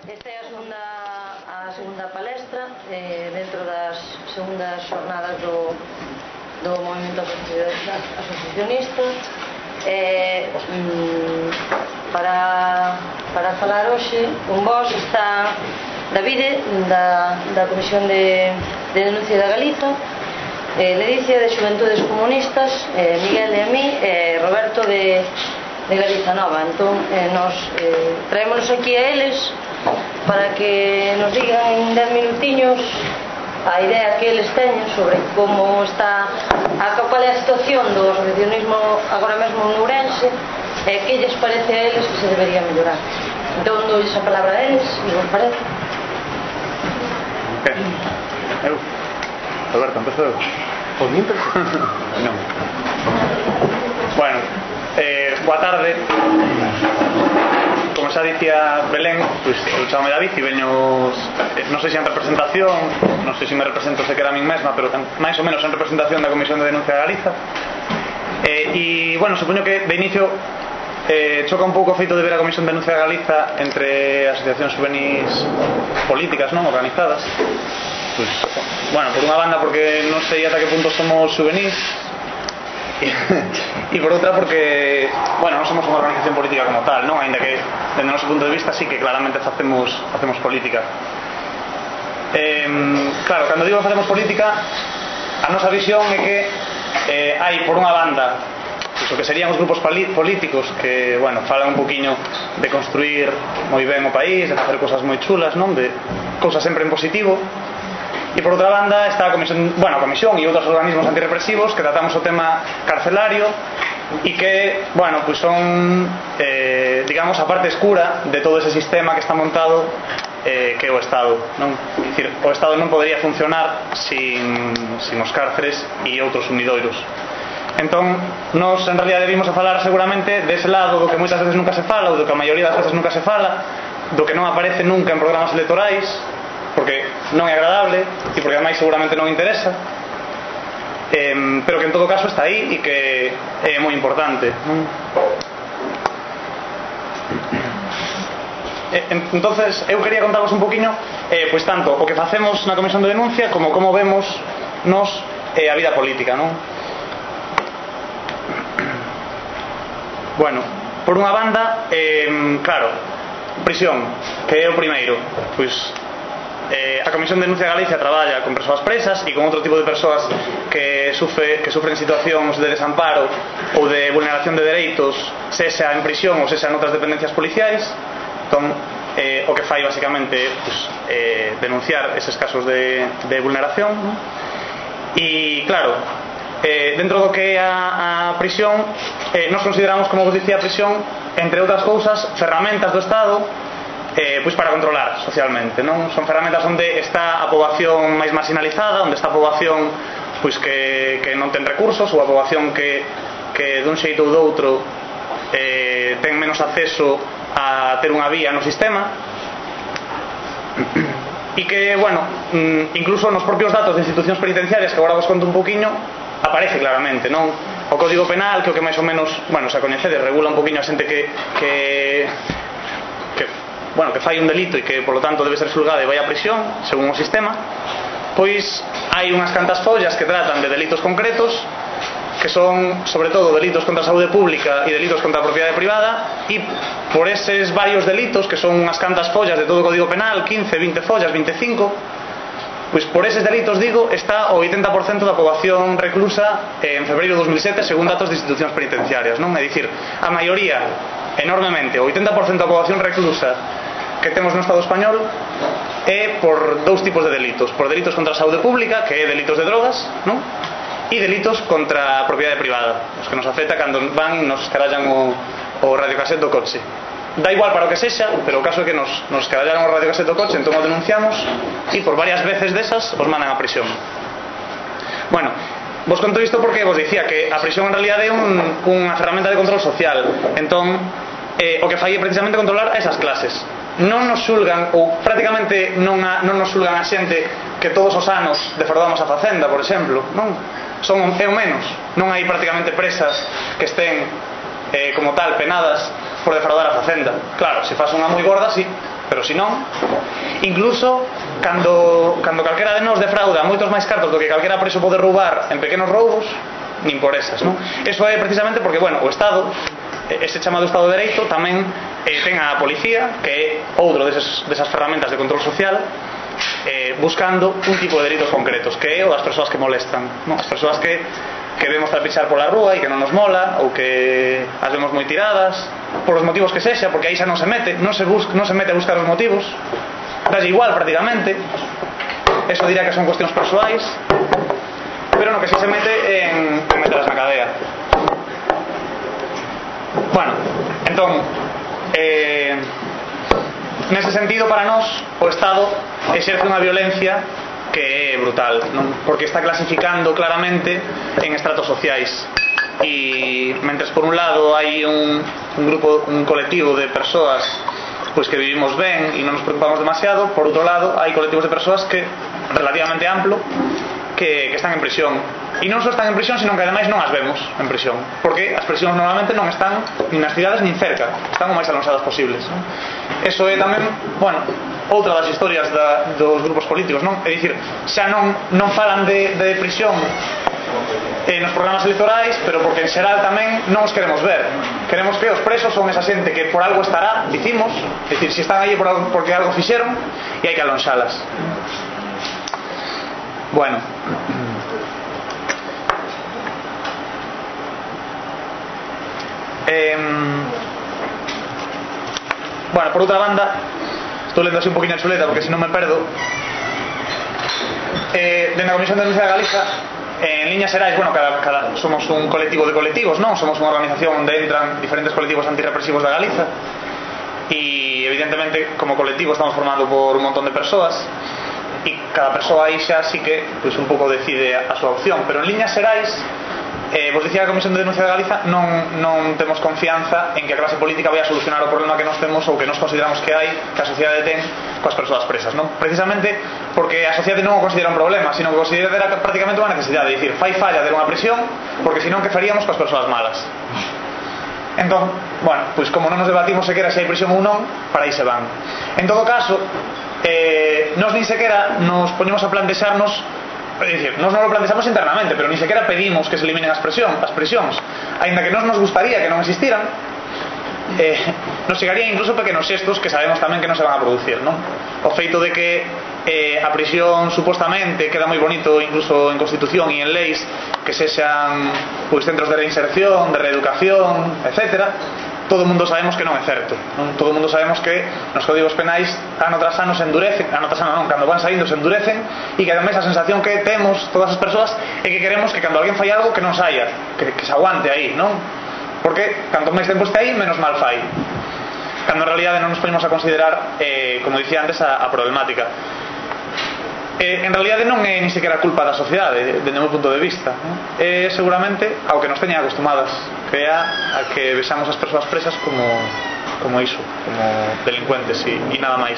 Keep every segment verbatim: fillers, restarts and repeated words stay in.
Esta é a segunda, a segunda palestra eh, dentro das segundas xornadas do, do movimento asociacionista. Eh, mm, para, para falar hoxe con vos está Davide da, da Comisión de, de Denuncia da Galiza, eh, Ledicia de Xuventudes Comunistas, eh, Miguel de a mí, eh, Roberto de, de Galiza Nova. Entón, eh, nos eh, traémonos aquí a eles para que nos digan en dez minutiños a idea que eles teñen sobre como está a, cual é a situación do asociacionismo agora mesmo en Ourense e que lles parece a eles que se debería mellorar. Entón, dois a palabra a eles, e vos parece? Que? Eu? Roberto, empezo eu? Por mí, empezou? Non. Bueno, eh, boa tarde. Como xa dicía Belén, pues, eu chamo David e veño, eh, non sei se en representación, non sei se me represento se queda a min mesma, pero máis ou menos en representación da Comisión de Denuncia de Galiza. Eh, e, bueno, supoño que de inicio eh, choca un pouco o feito de ver a Comisión de Denuncia de Galiza entre asociacións juvenis políticas, non organizadas. Pues, bueno, por unha banda porque non sei ata que punto somos juvenis, e por outra porque, bueno, non somos unha organización política como tal, non? Ainda que, dende o noso punto de vista, sí que claramente facemos, facemos política. Eh, claro, cando digo facemos política, a nosa visión é que eh, hai, por unha banda, pues, o que serían os grupos políticos que, bueno, falan un poquinho de construir moi ben o país, de facer cosas moi chulas, non? De cousas sempre en positivo. E por outra banda está a Comisión, bueno, a Comisión e outros organismos antirrepresivos que tratamos o tema carcelario e que, bueno, pues son eh, digamos a parte escura de todo ese sistema que está montado eh, que é o Estado, non? É dicir, o Estado non podería funcionar sin, sin os cárceres e outros unidoiros. Entón, nós en realidad debimos a falar seguramente dese lado do que moitas veces nunca se fala ou do que a maioría das veces nunca se fala, do que non aparece nunca en programas electorais porque non é agradable e porque ademais seguramente non interesa, eh, pero que en todo caso está aí e que é moi importante, non? Entonces eu quería contarvos un poquinho eh, pois tanto o que facemos na Comisión de Denuncia como como vemos nos eh, a vida política, non? Bueno, por unha banda, eh, claro, prisión, que é o primeiro, pois Eh, a Comisión de Denuncia de Galicia traballa con persoas presas e con outro tipo de persoas que, sufre, que sufren situacións de desamparo ou de vulneración de dereitos, sexa en prisión ou sexa en outras dependencias policiais. Entón, eh, o que fai basicamente pues, eh, denunciar eses casos de, de vulneración, ¿no? E claro, eh, dentro do que é a, a prisión, eh, nos consideramos, como vos dicía, a prisión, entre outras cousas, ferramentas do Estado Eh, pois para controlar socialmente, non? Son ferramentas onde está a poboación máis marginalizada, onde está a poboación pois que, que non ten recursos, ou a poboación que, que dun xeito ou doutro eh, ten menos acceso a ter unha vía no sistema e que, bueno, incluso nos propios datos de institucións penitenciarias que agora vos conto un poquinho aparece claramente, non? O Código Penal, que o que máis ou menos, bueno, se a coñecedes, regula un poquinho a xente que que que bueno, que fai un delito e que, por lo tanto, debe ser xulgada e vai a prisión, según o sistema, pois hai unhas cantas follas que tratan de delitos concretos, que son, sobre todo, delitos contra a saúde pública e delitos contra a propiedade privada, e por eses varios delitos, que son unhas cantas follas de todo o Código Penal, quince, vinte follas, veinticinco, pois por eses delitos, digo, está o oitenta por cento da poboación reclusa en febreiro de dos mil sete, según datos de institucións penitenciarias, non? É dicir, a maioría, enormemente, o oitenta por cento da poboación reclusa que temos no Estado español é por dous tipos de delitos: por delitos contra a saúde pública, que é delitos de drogas, non? E delitos contra a propiedade privada, os que nos afecta cando van e nos escarallan o, o radiocassette do coche. Da igual para o que sexa, pero o caso é que nos, nos escarallaron o radiocassette do coche, entón o denunciamos e por varias veces desas os mandan a prisión. Bueno, vos conto isto porque vos dicía que a prisión en realidad é un, unha ferramenta de control social. Entón, eh, o que fai é precisamente controlar a esas clases. Non nos xulgan, ou prácticamente non, a, non nos xulgan a xente que todos os anos defraudamos a Facenda, por exemplo, non? Son é o menos. Non hai prácticamente presas que estén eh, como tal penadas por defraudar a Facenda. Claro, se faz unha moi gorda, sí, pero se non, incluso cando, cando calquera de nós defrauda moitos máis cartos do que calquera preso pode roubar en pequenos roubos, nin por esas, non? Eso é precisamente porque, bueno, o Estado, ese chamado Estado de Dereito, tamén eh, ten a policía, que é outro deses, desas ferramentas de control social, eh, buscando un tipo de delitos concretos, que é o das persoas que molestan, non? As persoas que, que vemos trapichar pola rúa e que non nos mola, ou que as vemos moi tiradas, por os motivos que sexa, porque aí xa non se mete, non se, busca, non se mete a buscar os motivos, dalle igual prácticamente, eso dirá que son cuestións persoais, pero no que si se mete en, en metelas na cadea. Bueno, entón eh, nese sentido para nós o Estado exerce unha violencia que é brutal, non? Porque está clasificando claramente en estratos sociais e mentres por un lado hai un, un grupo, un colectivo de persoas pois que vivimos ben e non nos preocupamos demasiado, por outro lado hai colectivos de persoas que relativamente amplo que, que están en prisión e non só están en prisión, sino que ademais non as vemos en prisión, porque as prisións normalmente non están nin nas cidades nin cerca, están o máis alonsadas posibles, non? Eso é tamén, bueno, outra das historias da, dos grupos políticos, non? É dicir, xa non, non falan de, de prisión eh, nos programas electorais, pero porque en xeral tamén non os queremos ver. Queremos que os presos son esa xente que por algo estará, dicimos, é dicir, si están aí por algo, porque algo fixeron e hai que alonxalas. Bueno, eh, bueno, por outra banda, estou lendo así un poquinho a chuleta porque se non me perdo. Eh, dentro da Comisión de Denuncia de Galiza, en líneas xerais, bueno, cada, cada, somos un colectivo de colectivos, non? Somos unha organización onde entran diferentes colectivos antirrepresivos de Galiza e evidentemente como colectivo estamos formando por un montón de persoas e cada persoa aí xa sí que pues, un pouco decide a, a súa opción, pero en líneas xerais eh, vos dicía que a Comisión de Denuncia de Galiza non, non temos confianza en que a clase política vai a solucionar o problema que nos temos ou que nos consideramos que hai, que a sociedade ten coas persoas presas, non? Precisamente porque a sociedade non o considera un problema, sino que o considera prácticamente unha necesidade, é dicir, fai falla ter unha prisión porque senón que faríamos coas persoas malas. Entón, bueno, pois como non nos debatimos sequera se hai prisión ou non, para aí se van. En todo caso, eh, nos nin sequera nos poñemos a plantexarnos, é dicir, nos non lo plantexamos internamente, pero nin sequera pedimos que se eliminen as prisións, as prisións, aínda que nos nos gustaría que non existiran, eh, nos chegarían incluso pequenos xestos que sabemos tamén que non se van a producir, non? O feito de que eh, a prisión supostamente queda moi bonito incluso en Constitución e en leis que sexan pois, centros de reinserción, de reeducación, etcétera, todo o mundo sabemos que non é certo, non? Todo o mundo sabemos que nos códigos penais ano tras ano se endurecen, ano tras ano non, cando van saindo se endurecen e que ademais a sensación que temos todas as persoas é que queremos que cando alguén fai algo que non saia, que, que se aguante aí, non? Porque canto máis tempo este aí, menos mal fai, cando en realidade non nos ponemos a considerar eh, como dicía antes, a, a problemática. Eh, en realidade non é ni sequera culpa da sociedade, dende o meu punto de vista, non? É seguramente ao que nos teñen acostumadas, que é a que vexamos as persoas presas como, como iso, como delincuentes e, e nada máis.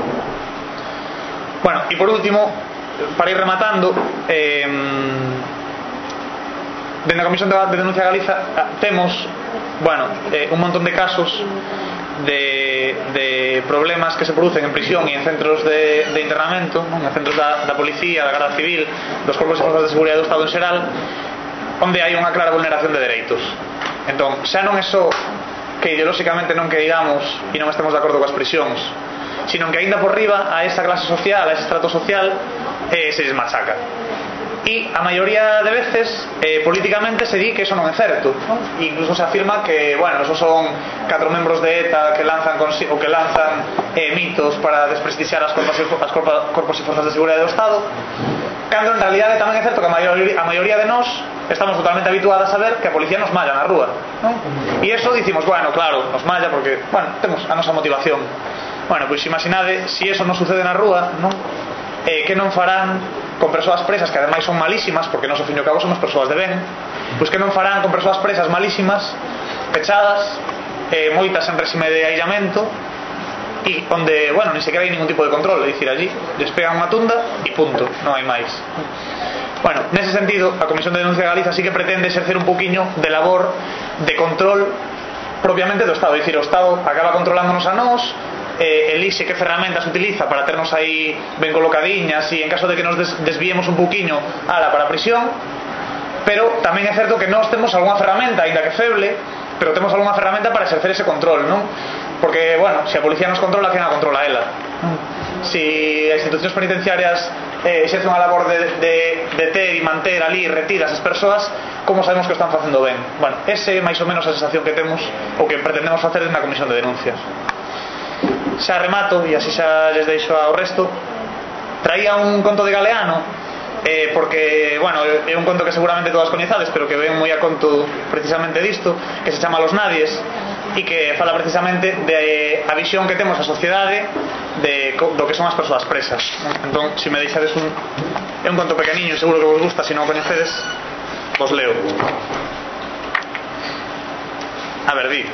Bueno, e por último, para ir rematando, eh, dentro da Comisión de Denuncia de Galiza temos, bueno, eh, un montón de casos de, de problemas que se producen en prisión e en centros de, de internamento, non? En centros da, da policía, da Garda Civil, dos corpos e forzas de seguridade do Estado en xeral, onde hai unha clara vulneración de dereitos. Entón, xa non é só que ideolóxicamente non que digamos e non estemos de acordo coas prisións, sino que aínda por riba a esa clase social, a ese estrato social eh, se les machaca. E a maioría de veces eh, políticamente se di que eso non é certo, non? E incluso se afirma que, bueno, esos son catro membros de ETA que lanzan o que lanzan eh, mitos para desprestixiar as corpos, as corpos e forzas de seguridade do Estado, cando en realidade tamén é certo que a maioría, a maioría de nós estamos totalmente habituadas a ver que a policía nos malla na rúa, non? E eso dicimos, bueno, claro, nos malla porque, bueno, temos a nosa motivación. Bueno, pois imaginade, se si eso non sucede na rúa, non? Eh, que non farán con persoas presas que ademais son malísimas, porque nos ao fin e ao cabo somos persoas de ben, pois que non farán con persoas presas malísimas, pechadas, eh, moitas en réxime de aillamento e onde, bueno, ni sequera hai ningún tipo de control, é dicir, allí les pegan unha tunda e punto, non hai máis. Bueno, nese sentido, a Comisión de Denuncia de Galiza sí que pretende exercer un poquinho de labor de control propiamente do Estado, é dicir, o Estado acaba controlándonos a nós eh, elixe que ferramentas utiliza para ternos aí ben colocadiñas e en caso de que nos des desviemos un pouquiño ala para a prisión, pero tamén é certo que nós temos algunha ferramenta, ainda que feble, pero temos algunha ferramenta para exercer ese control, non? Porque, bueno, se a policía nos controla, quen a controla ela? Se as institucións penitenciarias eh, exercen unha labor de, de, de ter e manter ali retidas as persoas, como sabemos que o están facendo ben? Bueno, ese é máis ou menos a sensación que temos ou que pretendemos facer na comisión de denuncias. Xa remato e así xa les deixo ao resto. Traía un conto de Galeano, eh, porque, bueno, é un conto que seguramente todas coñezades, pero que ven moi a conto precisamente disto, que se chama Los Nadies, e que fala precisamente de a visión que temos a sociedade de do que son as persoas presas. Entón, se me deixades un é un conto pequeniño, seguro que vos gusta, se non o coñecedes vos leo. A ver, di: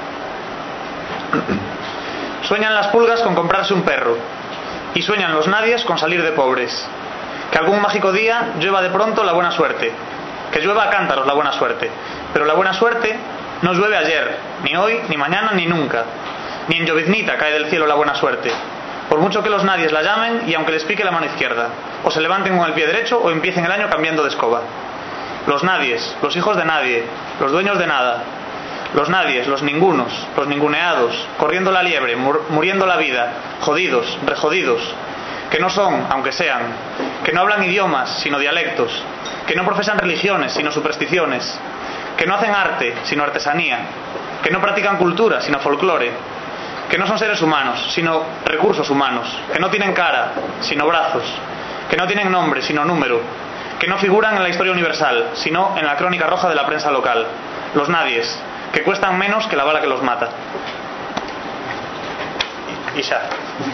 sueñan las pulgas con comprarse un perro y sueñan los nadies con salir de pobres. Que algún mágico día llueva de pronto la buena suerte, que llueva a cántaros la buena suerte, pero la buena suerte no llueve ayer, ni hoy, ni mañana, ni nunca. Ni en lloviznita cae del cielo la buena suerte, por mucho que los nadies la llamen y aunque les pique la mano izquierda, o se levanten con el pie derecho o empiecen el año cambiando de escoba. Los nadies, los hijos de nadie, los dueños de nada, los nadies, los ningunos, los ninguneados, corriendo la liebre, mur muriendo la vida, jodidos, rejodidos, que no son, aunque sean, que no hablan idiomas, sino dialectos, que no profesan religiones, sino supersticiones, que no hacen arte, sino artesanía, que no practican cultura, sino folclore, que no son seres humanos, sino recursos humanos, que no tienen cara, sino brazos, que no tienen nombre, sino número, que no figuran en la historia universal, sino en la crónica roja de la prensa local. Los nadies, que cuestan menos que la bala que los mata. Y xa.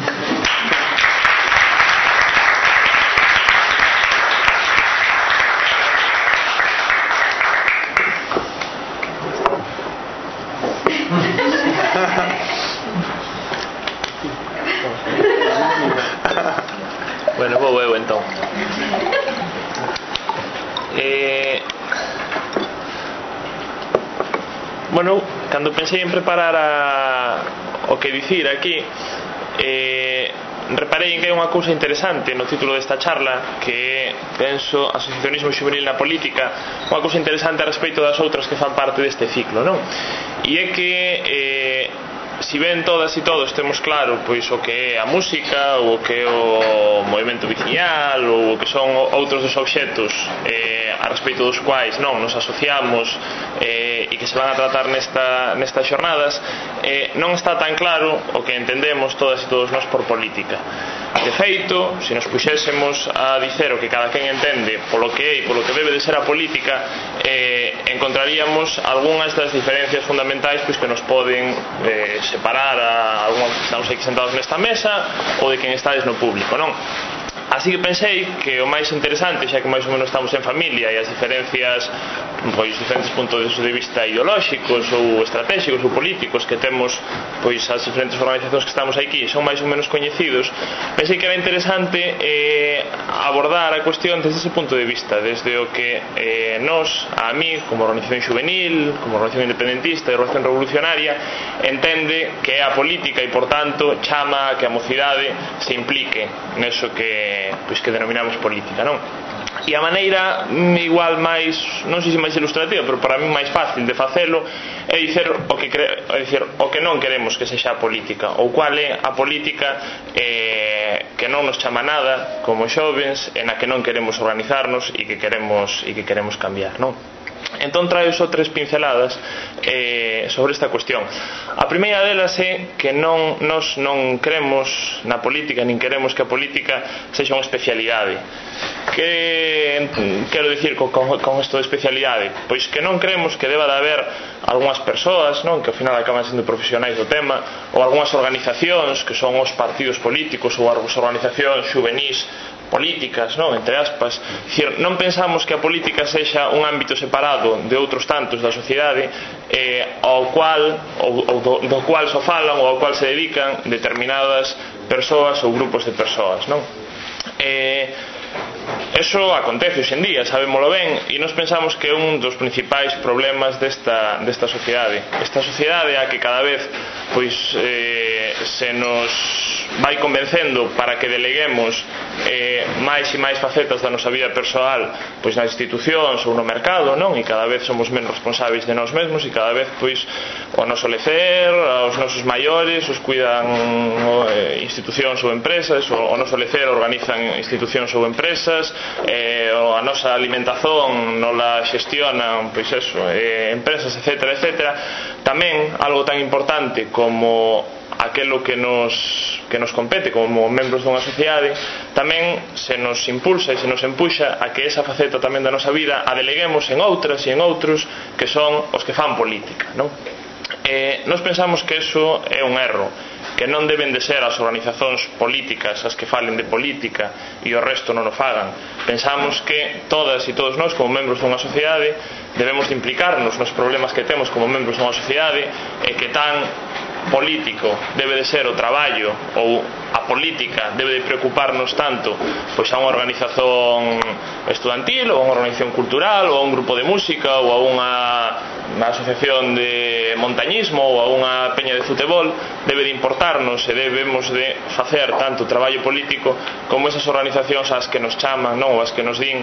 Bueno, vou eu entón. Eh, bueno, cando pensei en preparar a, o que dicir aquí, eh, reparei en que hai unha cousa interesante no título desta charla, que penso asociacionismo xuvenil na política, unha cousa interesante a respecto das outras que fan parte deste ciclo, non? E é que eh, si ben todas e todos temos claro pois o que é a música, ou o que é o movimento viciñal, ou o que son outros dos obxectos eh, a respecto dos quais non nos asociamos eh, e que se van a tratar nesta, nestas xornadas, eh, non está tan claro o que entendemos todas e todos nós por política. De feito, se nos puxésemos a dicer o que cada quen entende polo que é e polo que debe de ser a política, eh, encontraríamos algunhas das diferencias fundamentais pois, que nos poden eh, separar a algúns que estamos aquí sentados nesta mesa ou de quen estades no público, non? Así que pensei que o máis interesante, xa que máis ou menos estamos en familia e as diferencias, pois diferentes puntos de vista ideolóxicos ou estratégicos ou políticos que temos pois as diferentes organizacións que estamos aquí son máis ou menos coñecidos, pensei que era interesante eh, abordar a cuestión desde ese punto de vista, desde o que eh, nos, a mí, como organización juvenil, como organización independentista e organización revolucionaria, entende que é a política e, por tanto, chama a que a mocidade se implique neso que pois que denominamos política, non? E a maneira igual máis, non sei se máis ilustrativa, pero para mí máis fácil de facelo é dicer o que cre... é dicer o que non queremos que sexa a política, ou cual é a política eh, que non nos chama nada como xovens, e na que non queremos organizarnos e que queremos e que queremos cambiar, non? Entón traio só tres pinceladas eh, sobre esta cuestión. A primeira delas é que non, nos non cremos na política, nin queremos que a política sexa unha especialidade. Que quero dicir con, con, con isto de especialidade? Pois que non cremos que deba de haber algunhas persoas, non, que ao final acaban sendo profesionais do tema, ou algunhas organizacións que son os partidos políticos ou as organizacións juvenís políticas, non, entre aspas. Dicir, non pensamos que a política sexa un ámbito separado de outros tantos da sociedade eh, ao cual ou, ou do, do cual só falan ou ao cual se dedican determinadas persoas ou grupos de persoas, non? Eh, eso acontece hoxe en día, sabémolo ben, e nos pensamos que é un dos principais problemas desta, desta sociedade. Esta sociedade a que cada vez pois eh, se nos vai convencendo para que deleguemos eh, máis e máis facetas da nosa vida persoal pois nas institucións ou no mercado, non? E cada vez somos menos responsáveis de nós mesmos e cada vez pois o noso lecer, os nosos maiores os cuidan eh, institucións ou empresas, o, o noso lecer organizan institucións ou empresas, eh, a nosa alimentación non la xestionan pois eso, eh, empresas, etcétera, etcétera. Tamén algo tan importante como aquelo que nos, que nos compete como membros dunha sociedade, tamén se nos impulsa e se nos empuxa a que esa faceta tamén da nosa vida a deleguemos en outras e en outros que son os que fan política, non? Eh, nos pensamos que eso é un erro, que non deben de ser as organizacións políticas as que falen de política e o resto non o fagan. Pensamos que todas e todos nós como membros dunha sociedade debemos de implicarnos nos problemas que temos como membros dunha sociedade e que tan político debe de ser o traballo ou a política debe de preocuparnos tanto pois a unha organización estudantil ou a unha organización cultural ou a un grupo de música ou a unha, unha asociación de montañismo ou a unha peña de futebol. Debe de importarnos e debemos de facer tanto traballo político como esas organizacións ás que nos chaman, non? Ou as que nos din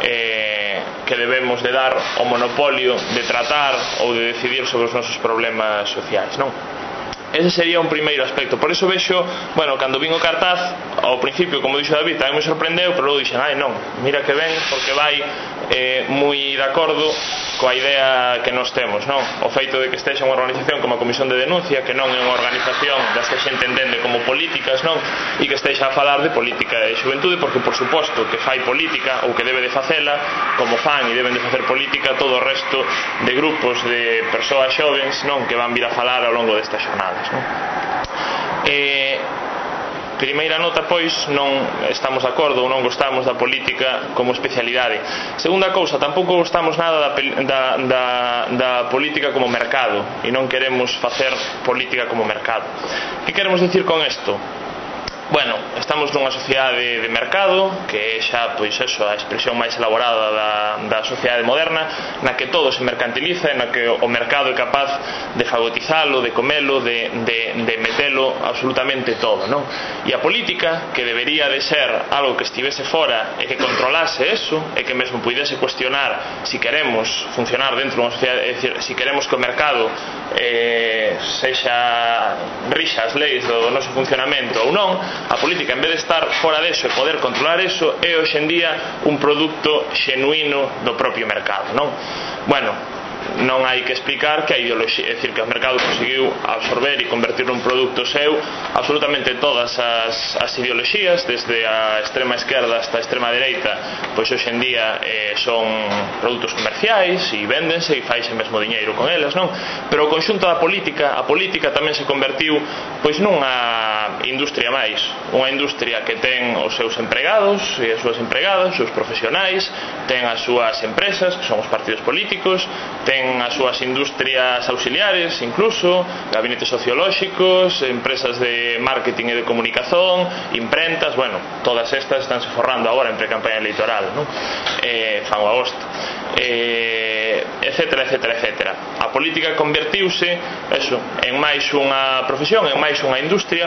eh, que debemos de dar o monopolio de tratar ou de decidir sobre os nosos problemas sociais, non? Ese sería un primeiro aspecto. Por eso vexo, bueno, cando vin o cartaz ao principio, como dixo David, tamén me sorprendeu, pero logo dixen, ai non, mira que ben, porque vai eh, moi de acordo coa idea que nos temos, non? O feito de que estexa unha organización como a Comisión de Denuncia, que non é unha organización das que a xente entende como políticas, non? E que estexa a falar de política de xuventude, porque por suposto que fai política ou que debe de facela, como fan e deben de facer política todo o resto de grupos de persoas xovens, non? Que van vir a falar ao longo destas xornadas. Eh, primeira nota, pois, non estamos de acordo ou non gostamos da política como especialidade. Segunda cousa, tampouco gostamos nada da, da, da, da política como mercado e non queremos facer política como mercado. Que queremos dicir con isto? Bueno, estamos nunha sociedade de mercado que é xa, pois eso, a expresión máis elaborada da, da sociedade moderna, na que todo se mercantiliza e na que o mercado é capaz de fagotizalo, de comelo, de, de, de metelo absolutamente todo, non? E a política, que debería de ser algo que estivese fora e que controlase eso, e que mesmo puidese cuestionar si queremos funcionar dentro dunha sociedade, é dicir, si queremos que o mercado eh, sexa rixa as leis do noso funcionamento ou non, a política, en vez de estar fora deso e poder controlar eso, é hoxe en día un produto xenuíno do propio mercado, non? Bueno, non hai que explicar que a ideoloxía, é dicir, que o mercado conseguiu absorber e convertir nun produto seu absolutamente todas as, as ideoloxías, desde a extrema esquerda hasta a extrema dereita, pois hoxe en día eh, son produtos comerciais e véndense e faise mesmo diñeiro con elas, non? Pero o conxunto da política, a política tamén se convertiu pois nunha industria máis, unha industria que ten os seus empregados e as súas empregadas, os seus profesionais, ten as súas empresas, que son os partidos políticos, ten as súas industrias auxiliares, incluso gabinetes sociolóxicos, empresas de marketing e de comunicación, imprentas, bueno, todas estas estánse forrando agora en pre-campaña electoral, non? Eh, fan o agosto, eh, etcétera, etcétera, etcétera. A política convertiuse, eso, en máis unha profesión, en máis unha industria,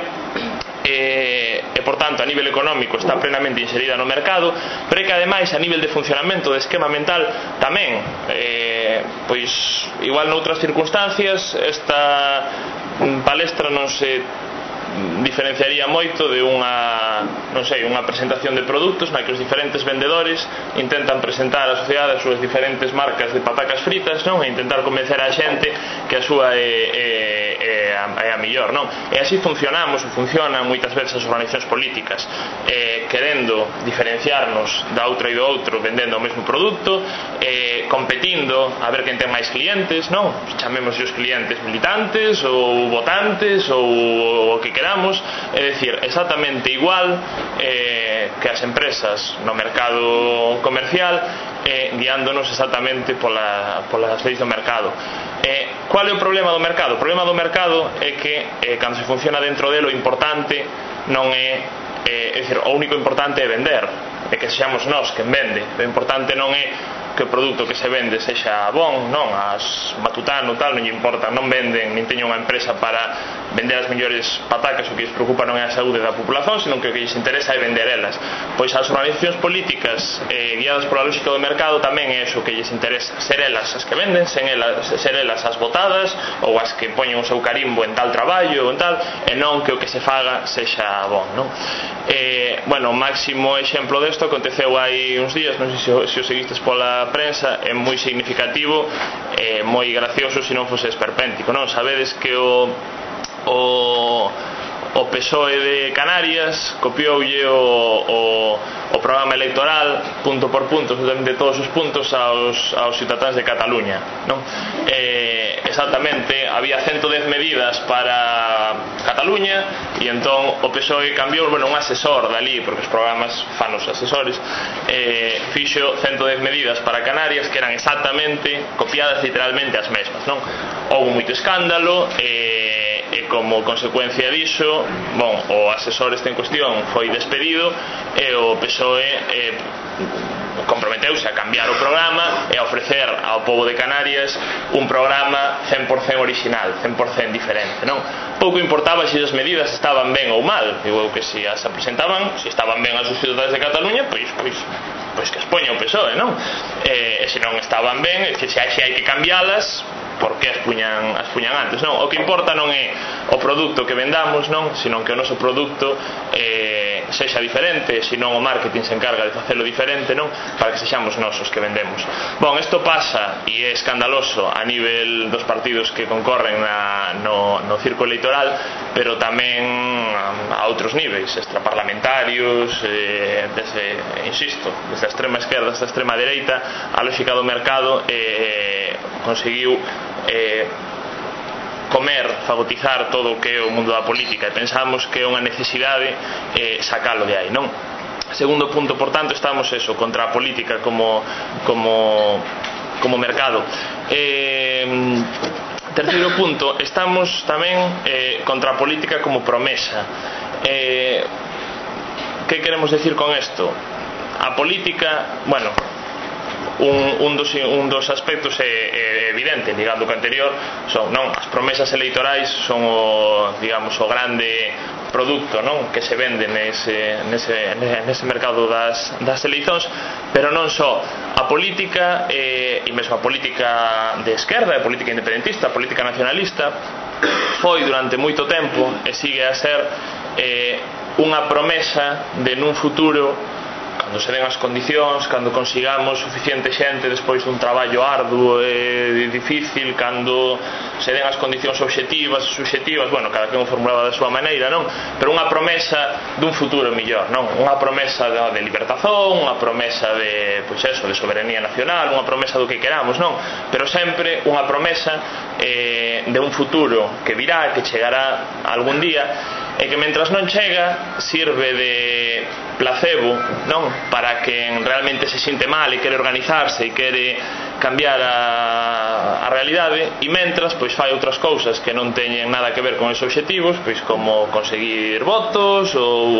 E, e por tanto a nivel económico está plenamente inserida no mercado, pero é que ademais a nivel de funcionamento de esquema mental tamén eh, pois igual noutras circunstancias esta palestra non se diferenciaría moito de unha, non sei, unha presentación de produtos na que os diferentes vendedores intentan presentar á sociedade as súas diferentes marcas de patacas fritas, non? E intentar convencer a xente que a súa é, é, é, a, é a mellor, non? E así funcionamos, ou funcionan moitas veces as organizacións políticas, eh, querendo diferenciarnos da outra e do outro vendendo o mesmo produto, eh, competindo a ver quen ten máis clientes, non? Chamemos os clientes militantes ou votantes ou o que queramos, é dicir, exactamente igual eh, que as empresas no mercado comercial, eh, guiándonos exactamente pola, polas leis do mercado. Eh, qual é o problema do mercado? O problema do mercado é que eh, cando se funciona dentro dele o importante non é, eh, é dicir, o único importante é vender. e que sexamos nós quen vende. O importante non é que o produto que se vende sexa bon, non, as Matutano tal non lle importa, non venden, nin teñen unha empresa para vender as mellores patacas, o que lles preocupa non é a saúde da populación, senón que o que lles interesa é vender elas. Pois as organizacións políticas eh, guiadas pola lógica do mercado tamén é eso que lles interesa, ser elas as que venden, ser elas, ser elas as votadas ou as que poñen o seu carimbo en tal traballo ou en tal, e non que o que se faga sexa bon, non? Eh, bueno, o máximo exemplo desto aconteceu hai uns días, non sei se o, se o seguistes pola prensa, é moi significativo, é moi gracioso se non fose esperpéntico, non? Sabedes que o o o P S O E de Canarias copioulle o, o, o programa electoral punto por punto, absolutamente todos os puntos aos, aos ciudadáns de Cataluña, non? Eh, exactamente, había ciento dez medidas para Cataluña e entón o P S O E cambiou, bueno, un asesor dali, porque os programas fan os asesores, eh, fixo ciento dez medidas para Canarias que eran exactamente copiadas literalmente as mesmas, non? Houve moito escándalo e, e como consecuencia diso, bon, o asesor este en cuestión foi despedido e o P S O E eh, comprometeuse a cambiar o programa e a ofrecer ao pobo de Canarias un programa cen por cen original, cen por cen diferente, non? Pouco importaba se as medidas estaban ben ou mal, digo que se as presentaban, se estaban ben as sociedades de Cataluña, pois, pois, pois que as poña o P S O E, non? E, e se non estaban ben, e que se hai que cambialas, por que as puñan, as puñan antes, non? O que importa non é o produto que vendamos, non? Senón que o noso produto eh, sexa diferente, senón o marketing se encarga de facelo diferente, non? Para que sexamos nós os que vendemos. Bon, isto pasa e é escandaloso a nivel dos partidos que concorren na, no, no circo electoral, pero tamén a, a outros niveis extraparlamentarios, eh, desde, insisto, desde a extrema esquerda hasta a extrema dereita, a lógica do mercado eh, conseguiu eh, comer, fagotizar todo o que é o mundo da política, e pensamos que é unha necesidade eh, sacalo de aí, non? Segundo punto, por tanto, estamos eso, contra a política como como, como mercado. Eh, terceiro punto, estamos tamén eh, contra a política como promesa. Eh, que queremos decir con isto? A política, bueno, Un, un, dos, un dos aspectos é, é evidente, ligado co anterior, son, non, as promesas electorais son o, digamos, o grande produto, non, que se vende nese, nese, nese mercado das, das eleicións, pero non só a política, eh, e mesmo a política de esquerda, a política independentista, a política nacionalista, foi durante moito tempo e sigue a ser eh, unha promesa de nun futuro, cando se den as condicións, cando consigamos suficiente xente despois dun traballo arduo e difícil, cando se den as condicións obxectivas, subxectivas, bueno, cada quen o formulaba da súa maneira, non? Pero unha promesa dun futuro mellor, non? Unha promesa de, de libertazón, unha promesa de, pois eso, de soberanía nacional, unha promesa do que queramos, non? Pero sempre unha promesa eh, de un futuro que virá, que chegará algún día, e que mentras non chega sirve de placebo, non? Para quen realmente se sinte mal e quere organizarse e quere cambiar a, a realidade, e mentras pois fai outras cousas que non teñen nada que ver con esos obxectivos, pois como conseguir votos ou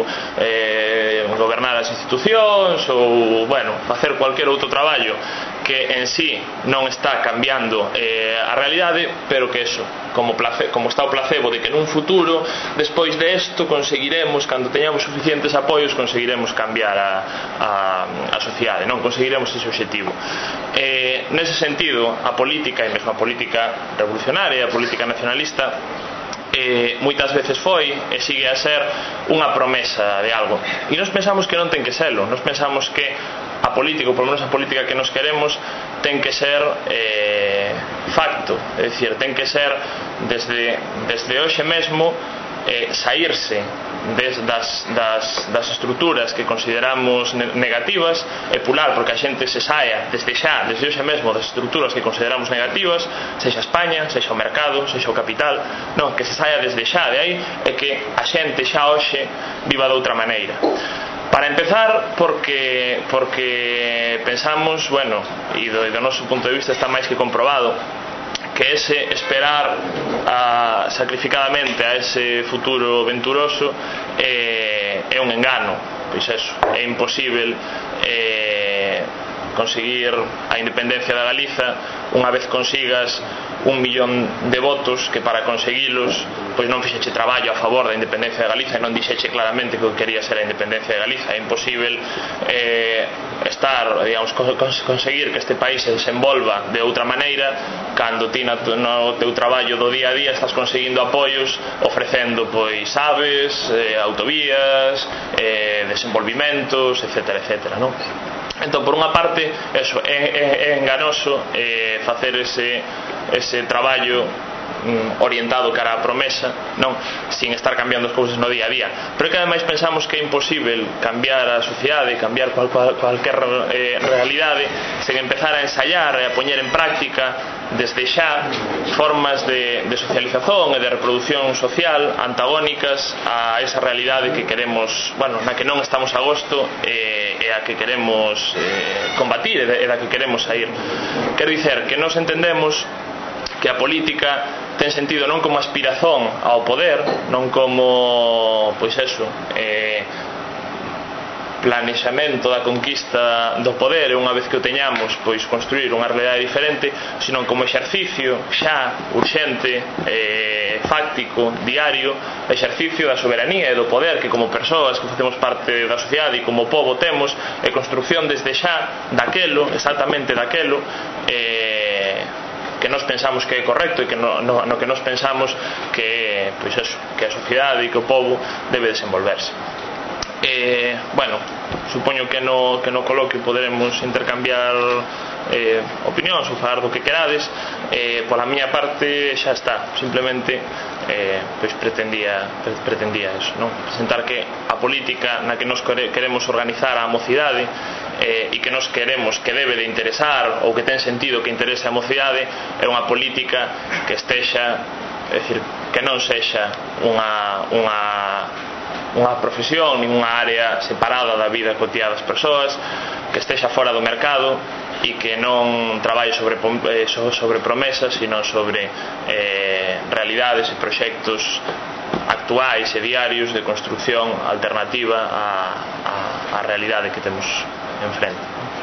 eh, gobernar as institucións ou, bueno, facer cualquier outro traballo que en sí non está cambiando eh, a realidade, pero que eso, como, place, como está o placebo de que nun futuro, despois de isto, conseguiremos, cando teñamos suficientes apoios, conseguiremos cambiar a, a, a sociedade, non? Conseguiremos ese obxectivo. Eh, nese sentido, a política, e mesmo a política revolucionaria, a política nacionalista, Eh, moitas veces foi e sigue a ser unha promesa de algo, e nos pensamos que non ten que serlo, nos pensamos que a política, ou polo menos a política que nos queremos, ten que ser eh, facto, é dicir, ten que ser desde, desde hoxe mesmo eh, saírse des, das, das, das estruturas que consideramos negativas e pular porque a xente se saia desde xa, desde hoxe mesmo, das estruturas que consideramos negativas, sexa España, sexa o mercado, sexa o capital, non, que se saia desde xa de aí e que a xente xa hoxe viva de outra maneira. Para empezar, porque porque pensamos, bueno, e do, do noso punto de vista está máis que comprobado, que ese esperar a, sacrificadamente a ese futuro venturoso eh, é un engano. pois eso, é imposible eh, conseguir a independencia da Galiza unha vez consigas un millón de votos, que para conseguilos pois non fixeche traballo a favor da independencia de Galiza e non dixeche claramente que o que quería ser a independencia de Galiza. É imposible eh, estar, digamos, conseguir que este país se desenvolva de outra maneira cando ti no teu traballo do día a día estás conseguindo apoios ofrecendo pois aves, eh, autovías, eh, desenvolvimentos, etcétera, etcétera, non? Entón, por unha parte, eso, é, é, é enganoso eh, facer ese, ese traballo mm, orientado cara á promesa, non, sin estar cambiando as cousas no día a día, pero que ademais pensamos que é imposible cambiar a sociedade, cambiar cual, cual, cualquier eh, realidade sen empezar a ensayar e a poñer en práctica desde xa formas de, de socialización e de reproducción social antagónicas a esa realidade que queremos, bueno, na que non estamos a gosto e, e a que queremos eh, combatir e da que queremos sair. Quero dicer que nos entendemos que a política ten sentido non como aspiración ao poder, non como, pois eso, eh, planexamento da conquista do poder e unha vez que o teñamos pois construir unha realidade diferente, sino como exercicio xa urxente, eh, fáctico, diario, exercicio da soberanía e do poder que como persoas que facemos parte da sociedade e como pobo temos, e construcción desde xa daquelo, exactamente daquelo eh, que nos pensamos que é correcto e que no, no, no que nos pensamos que, pois eso, que a sociedade e que o pobo debe desenvolverse. Eh, bueno, supoño que no, que no coloquio poderemos intercambiar eh, opinións ou falar do que querades. eh, pola miña parte xa está, simplemente eh, pois pretendía, pretendía eso, non? Presentar que a política na que nos queremos organizar a mocidade eh, e que nos queremos que debe de interesar ou que ten sentido que interese a mocidade é unha política que estexa, é dicir, que non sexa unha, unha unha profesión, ninguna área separada da vida cotidiana das persoas, que estexa fora do mercado e que non traballe sobre, eh, sobre promesas, sino sobre eh, realidades e proxectos actuais e diarios de construcción alternativa á, á, á realidade que temos enfrente.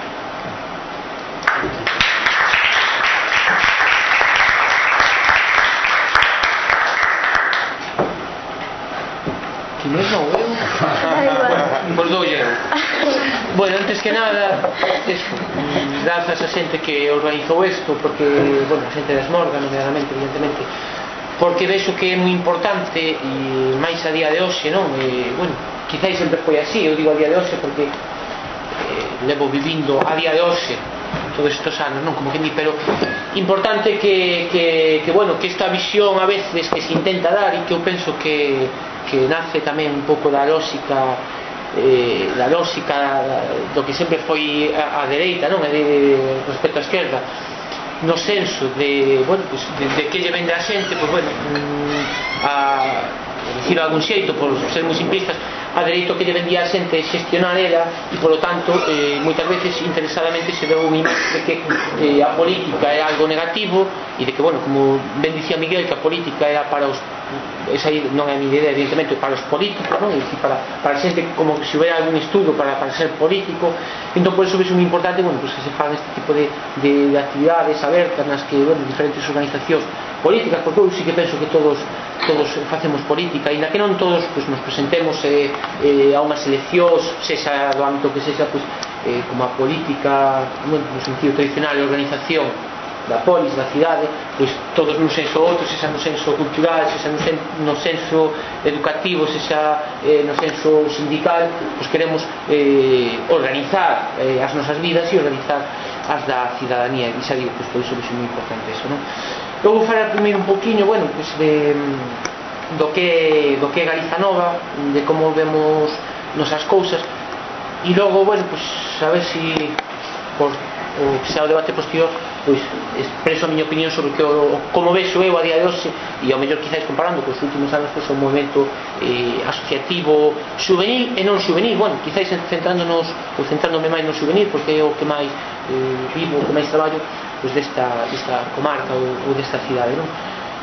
Inés non, eu? Pois doulle eu. Bueno, antes que nada, eso, grazas a xente que organizou isto, porque, bueno, a xente desmorga, nomeadamente, evidentemente, porque vexo que é moi importante, e máis a día de hoxe, non? E, bueno, quizáis sempre foi así, eu digo a día de hoxe porque eh, levo vivindo a día de hoxe todos estes anos, non? Como que ni, pero importante que, que, que, bueno, que esta visión a veces que se intenta dar e que eu penso que que nace tamén un pouco da lógica eh, da lógica do que sempre foi a, a dereita, non? E de, respecto á esquerda, no senso de, bueno, pues, de, de que lle vende a xente, pois, bueno, a decir algún xeito, por ser moi simplistas, a dereito que lle vendía a xente xestionar ela, e polo tanto eh, moitas veces interesadamente se deu un imaxe de que eh, a política é algo negativo e de que, bueno, como ben dicía Miguel, que a política era para os, esa non é a minha idea, evidentemente, para os políticos, non? E para, para a xente, como se houbera algún estudo para, para ser político. Entón, por eso é moi importante, bueno, pues que se fan este tipo de, de, de actividades abertas nas que, bueno, diferentes organizacións políticas, porque eu sí que penso que todos todos facemos política, e na que non todos pues, nos presentemos eh, eh, a unhas eleccións, sexa do ámbito que sexa, pues, eh, como a política, bueno, no sentido tradicional de organización da polis, da cidade, pois todos nun senso ou outro, sexa no senso cultural, sexa no, sen, no senso educativo, sexa eh, no senso sindical, pois queremos eh, organizar eh, as nosas vidas e organizar as da cidadanía, e xa digo, pois por iso é moi importante eso, non? Eu vou falar primeiro un poquinho, bueno, pois de do que do que é Galiza Nova, de como vemos nosas cousas, e logo, bueno, pois a ver si por o que sea o debate posterior, pois expreso a miña opinión sobre que o, como vexo eu a día de hoxe, e ao mellor quizáis comparando cos últimos anos, pois o movimento eh, asociativo juvenil e non juvenil, bueno, quizáis centrándonos ou centrándome máis no juvenil, porque é o que máis eh, vivo, o que máis traballo, pois desta, desta comarca ou, ou desta cidade, non?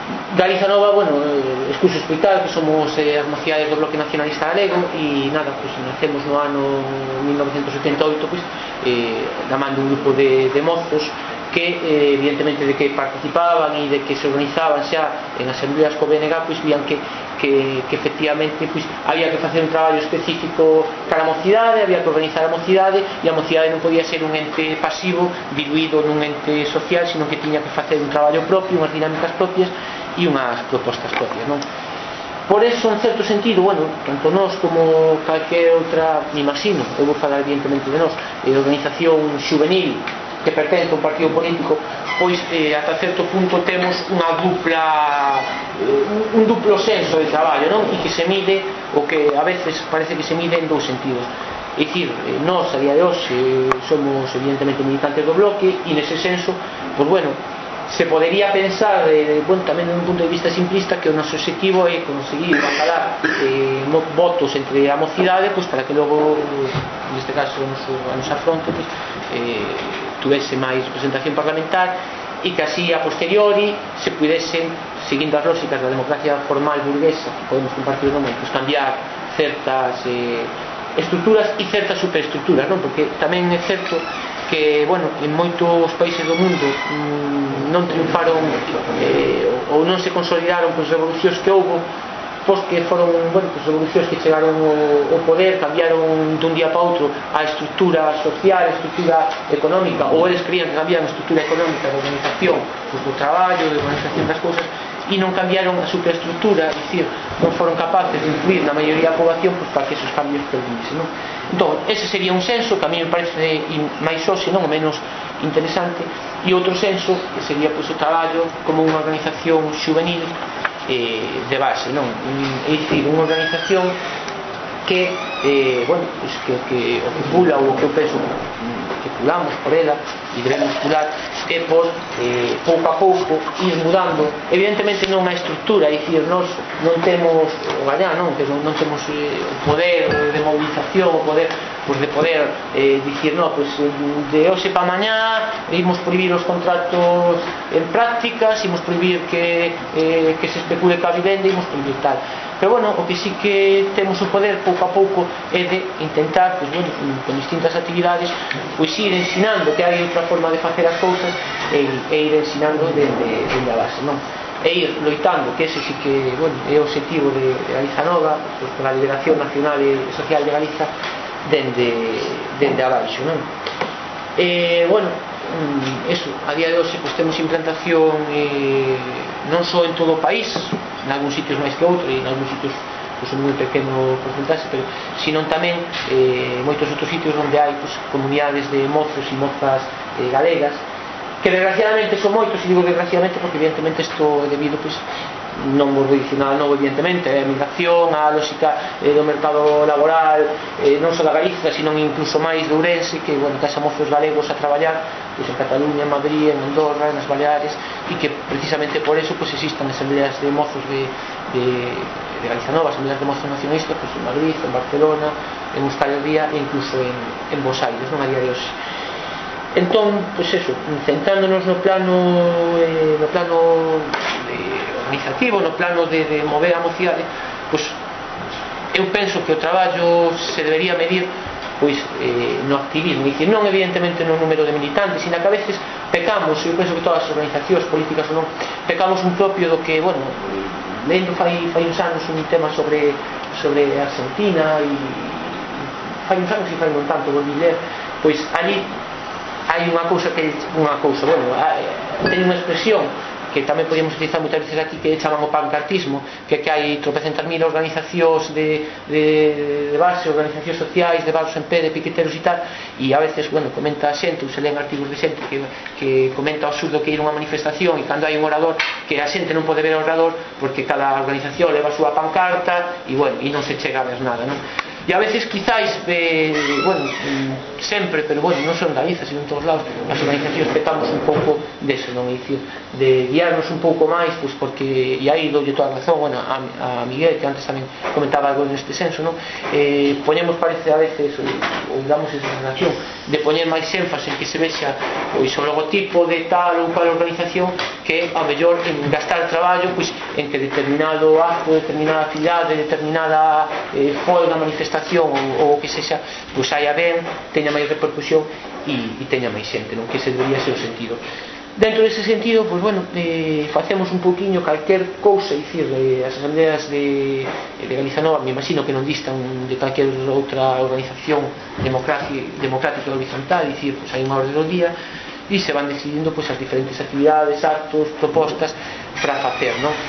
Galiza Nova, bueno, escuso explicar que somos eh, as mocidades do Bloque Nacionalista Galego e nada, pues, nacemos no ano mil novecentos setenta e oito pues, eh, da man dun grupo de, de mozos que eh, evidentemente de que participaban e de que se organizaban xa en asambleas co B N G pues, vían que, que, que efectivamente pues, había que facer un traballo específico para a mocidade, había que organizar a mocidade e a mocidade non podía ser un ente pasivo diluído nun ente social, sino que tiña que facer un traballo propio, unhas dinámicas propias e unhas propostas propias, non? Por eso, en certo sentido, bueno, tanto nós como calquer outra, me imagino, eu vou falar evidentemente de nós, de organización juvenil que pertence a un partido político, pois eh, ata certo punto temos unha dupla eh, un duplo senso de traballo, non? E que se mide, o que a veces parece que se mide en dous sentidos. É dicir, eh, nós a día de hoxe eh, somos evidentemente militantes do bloque e nese senso, pois bueno, se podería pensar, eh, bueno, tamén dun punto de vista simplista, que o noso objetivo é conseguir bacalar eh, no, votos entre a mocidade pues, para que logo, neste caso a, noso, a nosa fronte pues, eh, tuvese máis representación parlamentar e que así a posteriori se pudesen, seguindo as lógicas da democracia formal burguesa que podemos compartir no momento, pues, cambiar certas eh, estruturas e certas superestruturas, non? Porque tamén é certo que, bueno, en moitos países do mundo mmm, non triunfaron eh, ou non se consolidaron pois, revolucións que houbo, pois que foron, bueno, pois, revolucións que chegaron ao, ao poder, cambiaron dun día para outro a estrutura social, a estrutura económica, ou eles creían que cambiaron a estrutura económica da organización pois, do traballo, da organización das cousas, e non cambiaron a superestrutura, é dicir, non foron capaces de influir na maioría da población pues, para que esos cambios perduresen, non? Entón, ese sería un senso que a mí me parece máis hoxe, non o menos interesante, e outro senso que sería pues, o traballo como unha organización juvenil eh, de base, non? É dicir, unha organización que, eh, bueno, pues, que, que o que pula ou o que eu penso que pulamos por ela e debemos pular é por eh, pouco a pouco ir mudando, evidentemente non a estrutura, é dicir, nós non temos o gallá, non, que non, non temos eh, o poder de movilización, o poder pues, de poder eh, dicir, no, pues, de hoxe para mañá imos prohibir os contratos en prácticas, imos prohibir que, eh, que se especule ca vivenda, imos prohibir tal. Pero bueno, o que sí que temos o poder pouco a pouco é de intentar, pues, bueno, con distintas actividades, pois ir ensinando que hai outra forma de facer as cousas e, e ir ensinando dende, dende a base, non? E ir loitando, que ese sí que, bueno, é o objetivo de, de Galiza Nova, pues, con a liberación nacional e social de Galiza dende, dende abaixo, non? E, bueno, eso, a día de hoxe pues, temos implantación eh, non só en todo o país, en algúns sitios máis que outro e en algúns sitios pues, un moi pequeno porcentaxe, pero senón tamén eh, moitos outros sitios onde hai pues, comunidades de mozos e mozas eh, galegas, que desgraciadamente son moitos, e digo desgraciadamente porque evidentemente isto é debido pues, non vos vou dicir nada novo evidentemente, a migración, a lógica eh, do mercado laboral eh, non só da Galiza, senón incluso máis de Ourense, que, bueno, que hasa mozos galegos a traballar pues, en Cataluña, en Madrid, en Andorra, nas Baleares, e que precisamente por eso pues, existan asambleas de mozos de, de, de Galiza Nova, asambleas de mozos nacionalistas pues, en Madrid, en Barcelona, en Euskal Herria e incluso en, en Bos Aires, non a día de hoxe. Entón, pois eso, centrándonos no plano eh, no plano eh, organizativo, no plano de, de mover a mocidade, pois eu penso que o traballo se debería medir pois eh, no activismo, dicir, non evidentemente no número de militantes, sino que a veces pecamos, eu penso que todas as organizacións políticas ou non, pecamos un propio do que, bueno, lendo fai, fai uns anos un tema sobre sobre Argentina e fai uns anos e fai non tanto, volví ler, pois ali hai unha cousa que unha cousa, bueno, ten unha expresión que tamén podíamos utilizar moitas veces aquí que chaman o pancartismo, que é que hai tropecentas mil organizacións de, de, de base, organizacións sociais de barros en pé, de piqueteros e tal, e a veces, bueno, comenta a xente, ou se leen artigos de xente que, que comenta o absurdo que ir a unha manifestación e cando hai un orador que a xente non pode ver o orador porque cada organización leva a súa pancarta e, bueno, e non se chega a ver nada, non? e a veces quizáis eh, bueno, sempre, pero bueno, non son Galiza sino en todos lados, as organizacións petamos un pouco deso, non? É dicir, de guiarnos un pouco máis, pois porque e aí doulle toda a razón, bueno, a, a Miguel que antes tamén comentaba algo neste senso, non? Eh, poñemos parece a veces ou damos esa sensación de poñer máis énfase en que se vexa pois o logotipo de tal ou cual organización que ao mellor en gastar traballo pois en que determinado acto, determinada actividade, determinada eh, folga, manifestación ou o que sexa, pois saia ben, teña máis repercusión e, e teña máis xente, non? Que ese debería ser o sentido. Dentro dese sentido, pois bueno, eh, facemos un pouquiño calquer cousa, é dicir, eh, as asambleas de, de Galiza Nova, me imagino que non distan de calquer outra organización democrática horizontal, é dicir, pois hai unha orde do día e se van decidindo pois as diferentes actividades, actos, propostas para facer, non?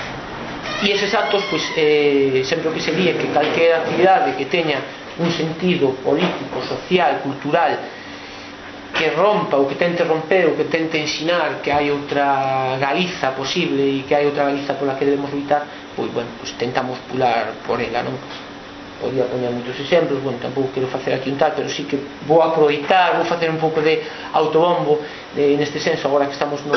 E eses actos, pois, eh, sempre o que se di é que calquer actividade que teña un sentido político, social, cultural, que rompa ou que tente romper ou que tente ensinar que hai outra Galiza posible e que hai outra Galiza pola que debemos lutar, pois, bueno, pois tentamos pular por ela, non? Podría poñer moitos exemplos, bueno, tampouco quero facer aquí un tal, pero sí que vou aproveitar, vou facer un pouco de autobombo de, neste senso, agora que estamos no,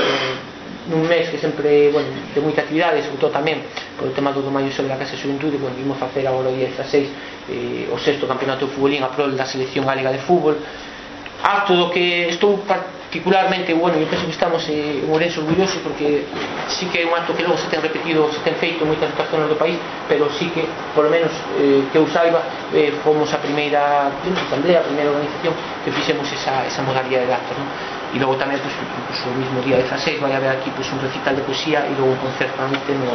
nun mes que sempre, bueno, de moita actividade, sobre todo tamén por o tema do Maio sobre a Casa de Xuventude, bueno, vimos facer agora o día dezaseis eh, o sexto campeonato de futbolín a prol da selección galega de fútbol, acto do que estou particularmente, bueno, eu penso que estamos eh, en Ourense orgullosos porque sí que é un acto que logo se ten repetido, se ten feito en moitas outras zonas do país, pero sí que, por lo menos eh, que eu saiba, eh, fomos a primeira asamblea, a primeira organización que fixemos esa, esa modalidade de actos, non? E logo tamén, pues, pues, o mismo día dezaseis vai haber aquí pues, un recital de poesía e logo un concerto a noite no,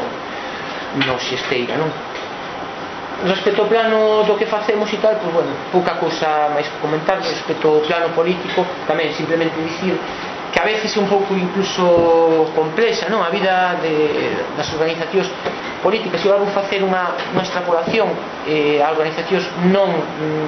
no Xesteira, non? Respecto ao plano do que facemos e tal, pois bueno, pouca cousa máis que comentar. Respecto ao plano político, tamén simplemente dicir que a veces é un pouco incluso complexa, non? A vida de, das organizacións políticas. Eu vou facer unha, unha extrapolación eh, a organizacións non,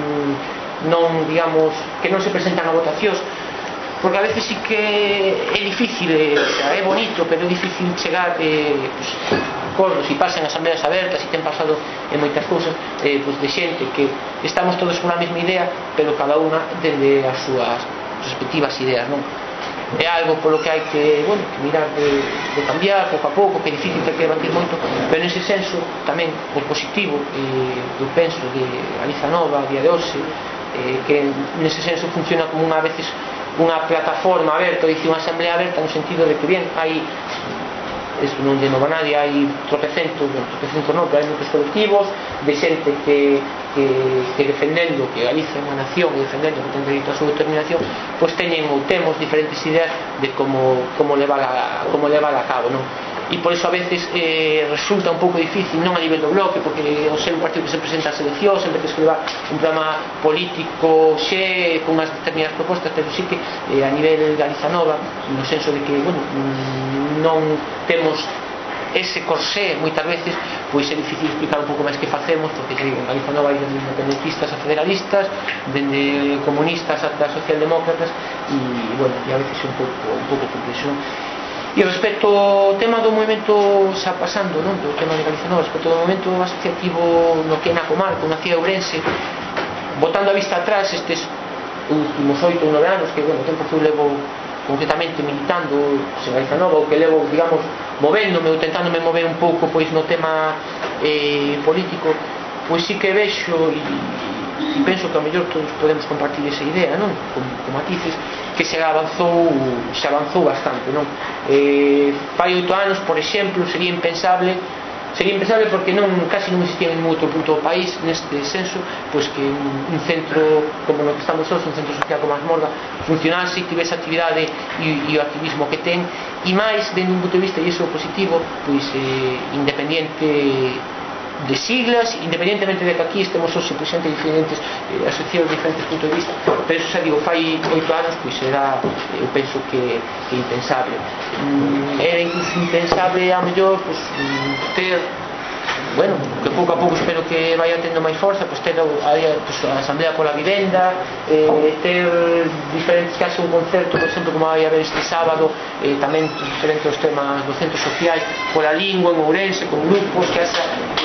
non, digamos, que non se presentan a votacións, porque a veces sí que é difícil, eh, o sea, é bonito, pero é difícil chegar eh, pues, acordos e pasan asambleas abertas e ten pasado en moitas cousas eh, pues, de xente que estamos todos con a mesma idea, pero cada unha dende as súas respectivas ideas, non? É algo polo que hai que, bueno, que mirar de, de cambiar pouco a pouco, que é difícil, que hai que debatir moito, pero nese senso tamén o positivo eh, eu penso de Galiza Nova a día de hoxe, eh, que nese senso funciona como unha veces unha plataforma aberta, ou unha asamblea aberta, no sentido de que bien, hai eso non lle nova nadie, hai tropecentos, bueno, tropecentos non, pero hai moitos colectivos de xente que, que, que defendendo que Galiza é unha nación e defendendo que ten dereito a súa determinación, pois teñen ou temos diferentes ideas de como, como levar a, como levar a cabo, non? E por eso a veces eh, resulta un pouco difícil, non a nivel do bloque, porque o ser un partido que se presenta a selección sempre que escriba un programa político xe con unhas determinadas propostas, pero sí que eh, a nivel Galiza Nova, no senso de que, bueno, non temos ese corsé moitas veces, pois é difícil explicar un pouco máis que facemos, porque xa digo, en Galiza Nova hai dende independentistas a federalistas, dende comunistas ata socialdemócratas, e, bueno, e a veces é un pouco, un pouco complexo, non? E respecto ao tema do movimento xa pasando, non? Do tema de Galiza Nova, respecto ao movimento asociativo no que é na comarca, na cidade de Ourense, botando a vista atrás estes últimos oito ou nove anos que, bueno, o tempo que eu levo concretamente militando en Galiza Nova, o que levo, digamos, movéndome ou tentándome mover un pouco pois no tema eh, político, pois sí que vexo e, e penso que ao mellor todos podemos compartir esa idea, non? Con, con matices, que se avanzou se avanzou bastante, non? Eh, fai oito anos, por exemplo, sería impensable sería impensable porque non, casi non existía en ningún outro punto do país neste senso, pois que un, un centro como no que estamos hoxe, un centro social como a Morga, funcionase e tivese actividade e, e o activismo que ten, e máis de un punto de vista, e iso é positivo, pois eh, independiente de siglas, independientemente de que aquí estemos hoxe presentes diferentes eh, asociacións de diferentes puntos de vista, pero eso xa digo, fai oito anos, pois era, eu penso que, que impensable. Mm, era incluso impensable a mellor pois, ter, bueno, que pouco a pouco espero que vaya tendo máis forza, pois ter a, pois, a Asamblea pola Vivenda, eh, ter diferentes casos, un concerto, por exemplo, como vai haber este sábado, eh, tamén diferentes os temas dos centros sociais, pola lingua en Ourense, con grupos que haxa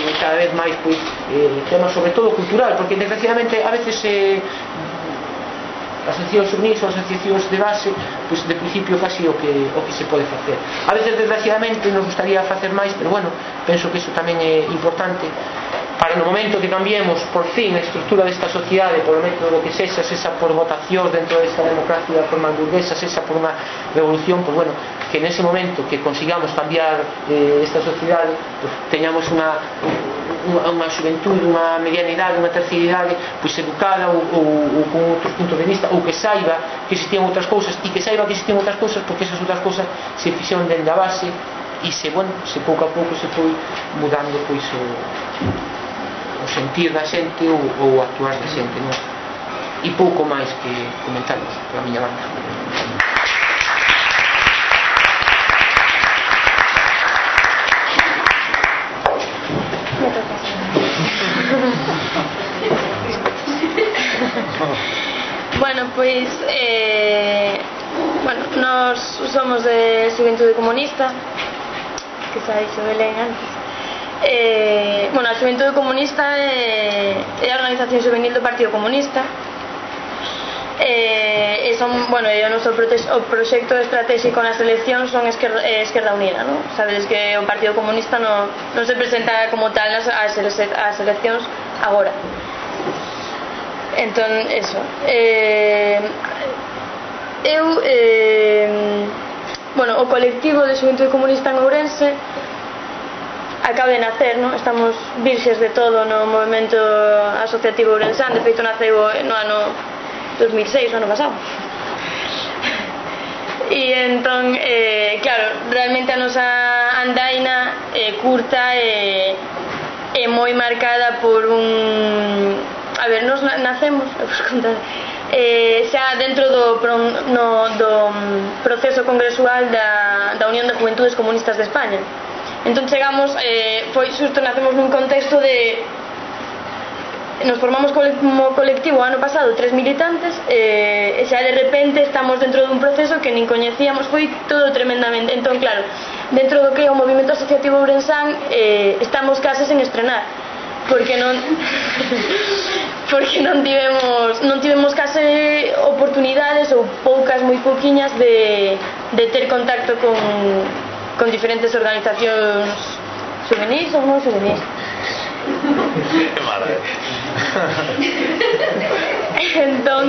cada vez máis pois, eh, temas sobre todo cultural, porque desgraciadamente a veces eh, asociacións juvenis ou asociacións de base pois de principio casi o que, o que se pode facer. A veces desgraciadamente nos gustaría facer máis, pero bueno, penso que iso tamén é importante para no momento que cambiemos por fin a estructura desta sociedade por o método que sexa, sexa por votacións dentro desta democracia de forma burguesa, sexa por unha revolución, pois bueno, que nese momento que consigamos cambiar eh, esta sociedade, pois teñamos unha unha, unha xuventude, unha mediana idade, unha terceira idade pois educada ou, ou, ou con outros puntos de vista, ou que saiba que existían outras cousas, e que saiba que existían outras cousas porque esas outras cousas se fixeron dende a base e se, bueno, se pouco a pouco se foi mudando pois o o sentir da xente ou, ou actuar da xente, non? E pouco máis que comentarnos pola miña banda. Bueno, pois eh, bueno, nós somos de Xuventude Comunista, que xa dixo Belén antes. Eh, bueno, a Xuventude Comunista é, é a organización juvenil do Partido Comunista. Eh, e son, bueno, e o noso o proxecto estratégico nas eleccións son Esquerda, Esquerda Unida, non? Sabedes que o Partido Comunista non, non se presenta como tal nas as, as eleccións agora. Entón, eso. Eh, eu, eh, bueno, o colectivo de Xuventude Comunista en Ourense acaba de nacer, non? Estamos virxes de todo no movimento asociativo ourensán. De feito naceu no ano dos mil seis, o ano pasado. E entón, eh, claro, realmente a nosa andaina é curta e é moi marcada por un... A ver, nos nacemos, vos contar, eh, xa dentro do, no, do proceso congresual da, da Unión de Juventudes Comunistas de España. Entón chegamos, eh, foi xusto, nacemos nun contexto de nos formamos como colectivo ano pasado tres militantes eh, e xa de repente estamos dentro dun proceso que nin coñecíamos, foi todo tremendamente. Entón claro, dentro do que é o movimento asociativo ourensán eh, estamos case sen estrenar porque non porque non tivemos non tivemos case oportunidades ou poucas, moi pouquiñas de, de ter contacto con con diferentes organizacións juvenis ou non juvenis. entón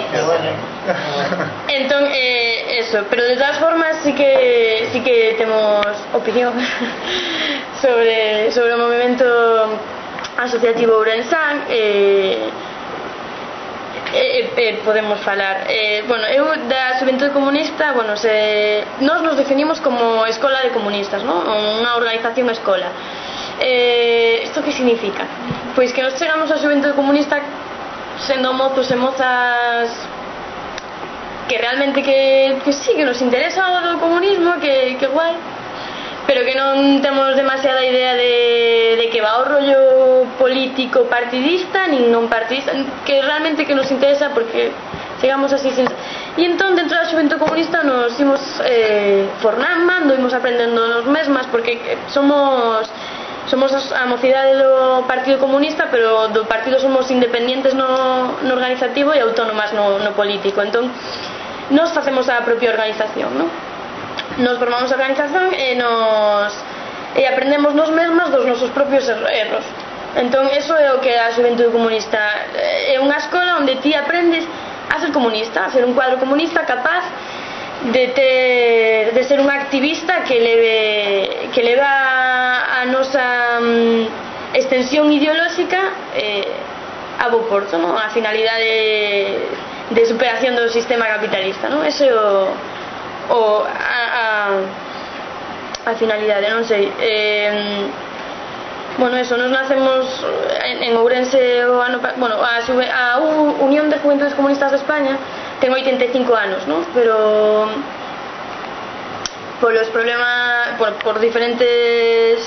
entón eh, eso, pero de todas formas sí que sí que temos opinión sobre sobre o movimento asociativo ourensán eh, eh, eh, podemos falar eh, bueno, eu da Xuventude Comunista bueno, se, nós nos definimos como escola de comunistas, ¿no? Unha organización escola. Eh, isto que significa? Pois que nos chegamos a Xuventude Comunista sendo mozos e mozas que realmente que, que sí, que nos interesa o do comunismo, que, que guai, pero que non temos demasiada idea de, de que va o rollo político partidista nin non partidista, que realmente que nos interesa porque chegamos así sen... E entón dentro da Xuventude Comunista nos imos eh, formando, imos aprendendo nos mesmas porque somos somos a mocidade do Partido Comunista, pero do partido somos independientes no, no organizativo e autónomas no, no político. Entón nos facemos a propia organización, non? Nos formamos a organización e nos e aprendemos nos mesmas dos nosos propios erros. Entón, eso é o que é a Xuventude Comunista. É unha escola onde ti aprendes a ser comunista, a ser un cuadro comunista capaz de ter de ser un activista que leve que leva a nosa um, extensión ideolóxica eh, a bo porto, ¿no? A finalidade de, de superación do sistema capitalista, ¿no? Ese é o o a, a, a finalidade, non sei eh, bueno, eso, nos nacemos en, en Ourense o ano, bueno, a, a Unión de Juventudes Comunistas de España ten oitenta e cinco anos, ¿no? Pero por los problemas por, por diferentes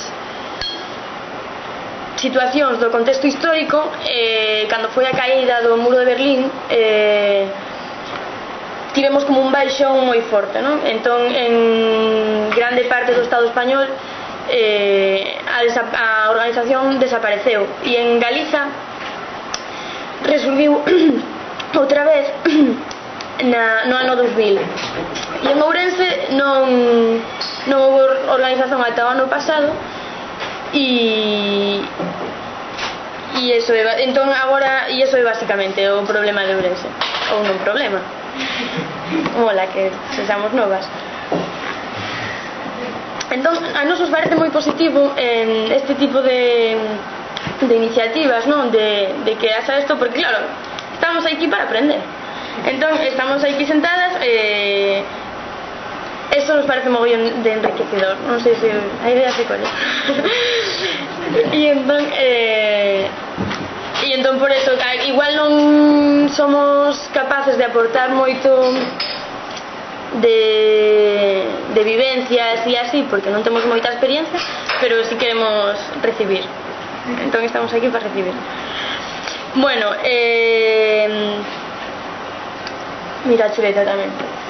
situacións do contexto histórico eh, cando foi a caída do muro de Berlín eh, tivemos como un baixón moi forte, non? Entón, en grande parte do Estado español eh, a, desa a organización desapareceu e en Galiza resurgiu outra vez na, no ano dos mil e en Ourense non, non houve organización ata o ano pasado e e eso é, entón agora e eso é basicamente o problema de Ourense ou non problema mola que sexamos novas. Entón a nos nos parece moi positivo en este tipo de de iniciativas, non? De, de que haxa isto, porque claro, estamos aquí para aprender. Entón, estamos aquí sentadas e eh, eso nos parece mogollón de enriquecedor. Non sei se a idea se colle. E entón eh, e entón por eso igual non somos capaces de aportar moito de, de vivencias e así, porque non temos moita experiencia, pero si queremos recibir. Entón estamos aquí para recibir. Bueno, eh, mira a chuleta tamén.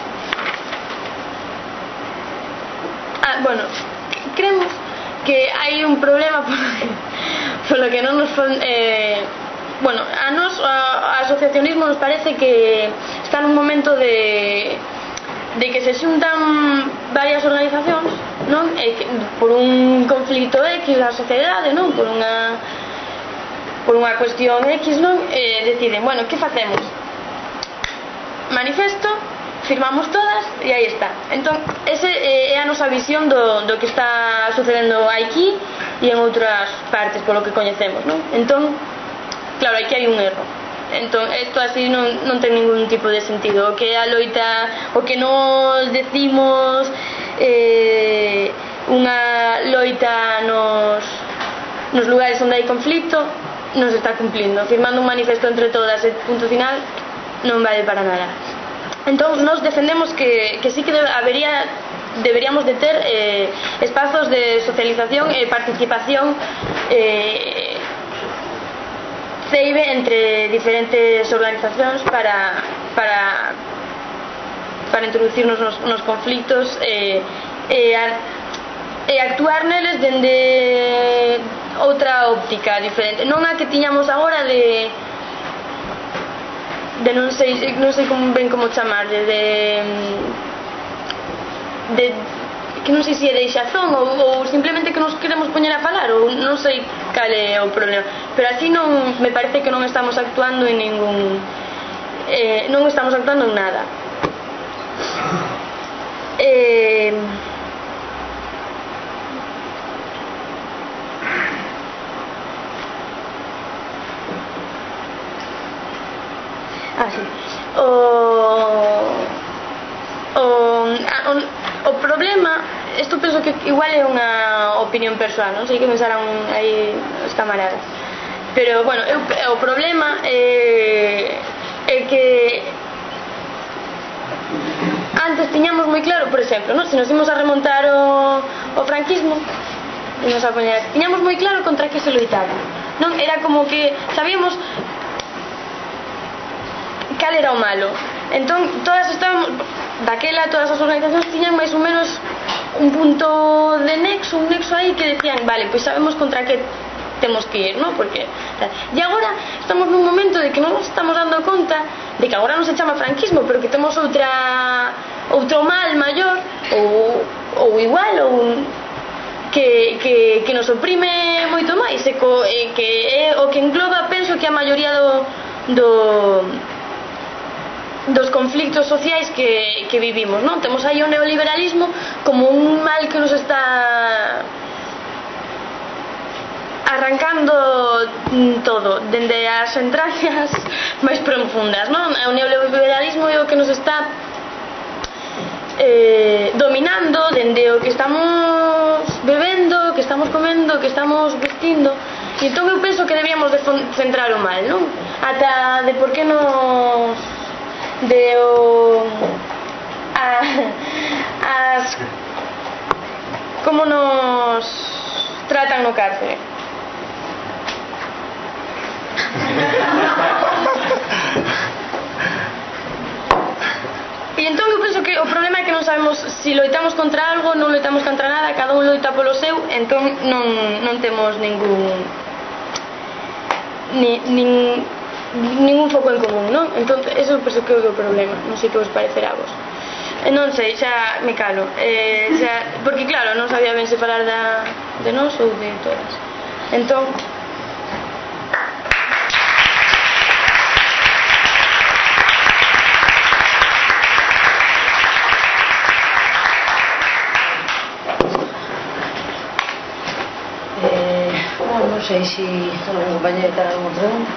Ah, bueno, creemos que hai un problema por, por lo que non nos eh, bueno, a nos a, a asociacionismo nos parece que está nun momento de de que se xuntan varias organizacións, non? E que, por un conflito X da sociedade, non? Por unha por unha cuestión X, non? E deciden, bueno, que facemos? Manifesto, firmamos todas e aí está. Entón, ese é a nosa visión do, do que está sucedendo aquí e en outras partes, polo que coñecemos, non? Entón, claro, aquí hai un erro. Entón, isto así non, non ten ningún tipo de sentido. O que a loita, o que nos decimos eh, unha loita nos, nos lugares onde hai conflicto non se está cumplindo. Firmando un manifesto entre todas e punto final non vale para nada. Entón, nos defendemos que, que sí que debe, habería, deberíamos de ter eh, espazos de socialización e participación eh, ceibe entre diferentes organizacións para para para introducirnos nos, nos conflictos e, e, a, e actuar neles dende outra óptica diferente, non a que tiñamos agora de de non sei non sei como ben como chamar de de, de que non sei se é deixazón ou, ou simplemente que nos queremos poñer a falar ou non sei cal é o problema, pero así non me parece que non estamos actuando en ningún eh, non estamos actuando en nada. eh, ah, sí. o o, o O problema, isto penso que igual é unha opinión persoal, non sei que pensarán aí os camaradas, pero, bueno, eu, o problema é, é que antes tiñamos moi claro, por exemplo, non? Se nos imos a remontar o, o franquismo, imos a poñer, tiñamos moi claro contra que se loitaba, non? Era como que sabíamos cal era o malo. Entón, todas estaban, daquela, todas as organizacións tiñan máis ou menos un punto de nexo, un nexo aí que decían, vale, pois sabemos contra que temos que ir, non? Porque, e agora estamos nun momento de que non nos estamos dando conta de que agora non se chama franquismo, pero que temos outra outro mal maior ou, ou igual ou que, que, que nos oprime moito máis e, co, e que é o que engloba, penso que a maioría do do dos conflictos sociais que, que vivimos, non? Temos aí o neoliberalismo como un mal que nos está arrancando todo, dende as entrañas máis profundas, non? O neoliberalismo é o que nos está eh, dominando dende o que estamos bebendo, o que estamos comendo, o que estamos vestindo. E entón eu penso que debíamos de centrar o mal, non? Ata de por que nos de o a, as como nos tratan no cárcere. E entón eu penso que que o problema é que non sabemos se loitamos contra algo, non loitamos contra nada, cada un loita polo seu, entón non, non temos ningún ni, nin, ningún foco en común, non? Entón, eso penso que é o problema, non sei que vos parecerá a vos. E non sei, xa me calo, eh, xa, porque claro, non sabía ben se falar da, de nós ou de todas. Entón, non sei se algún compañero ten algún pregunta.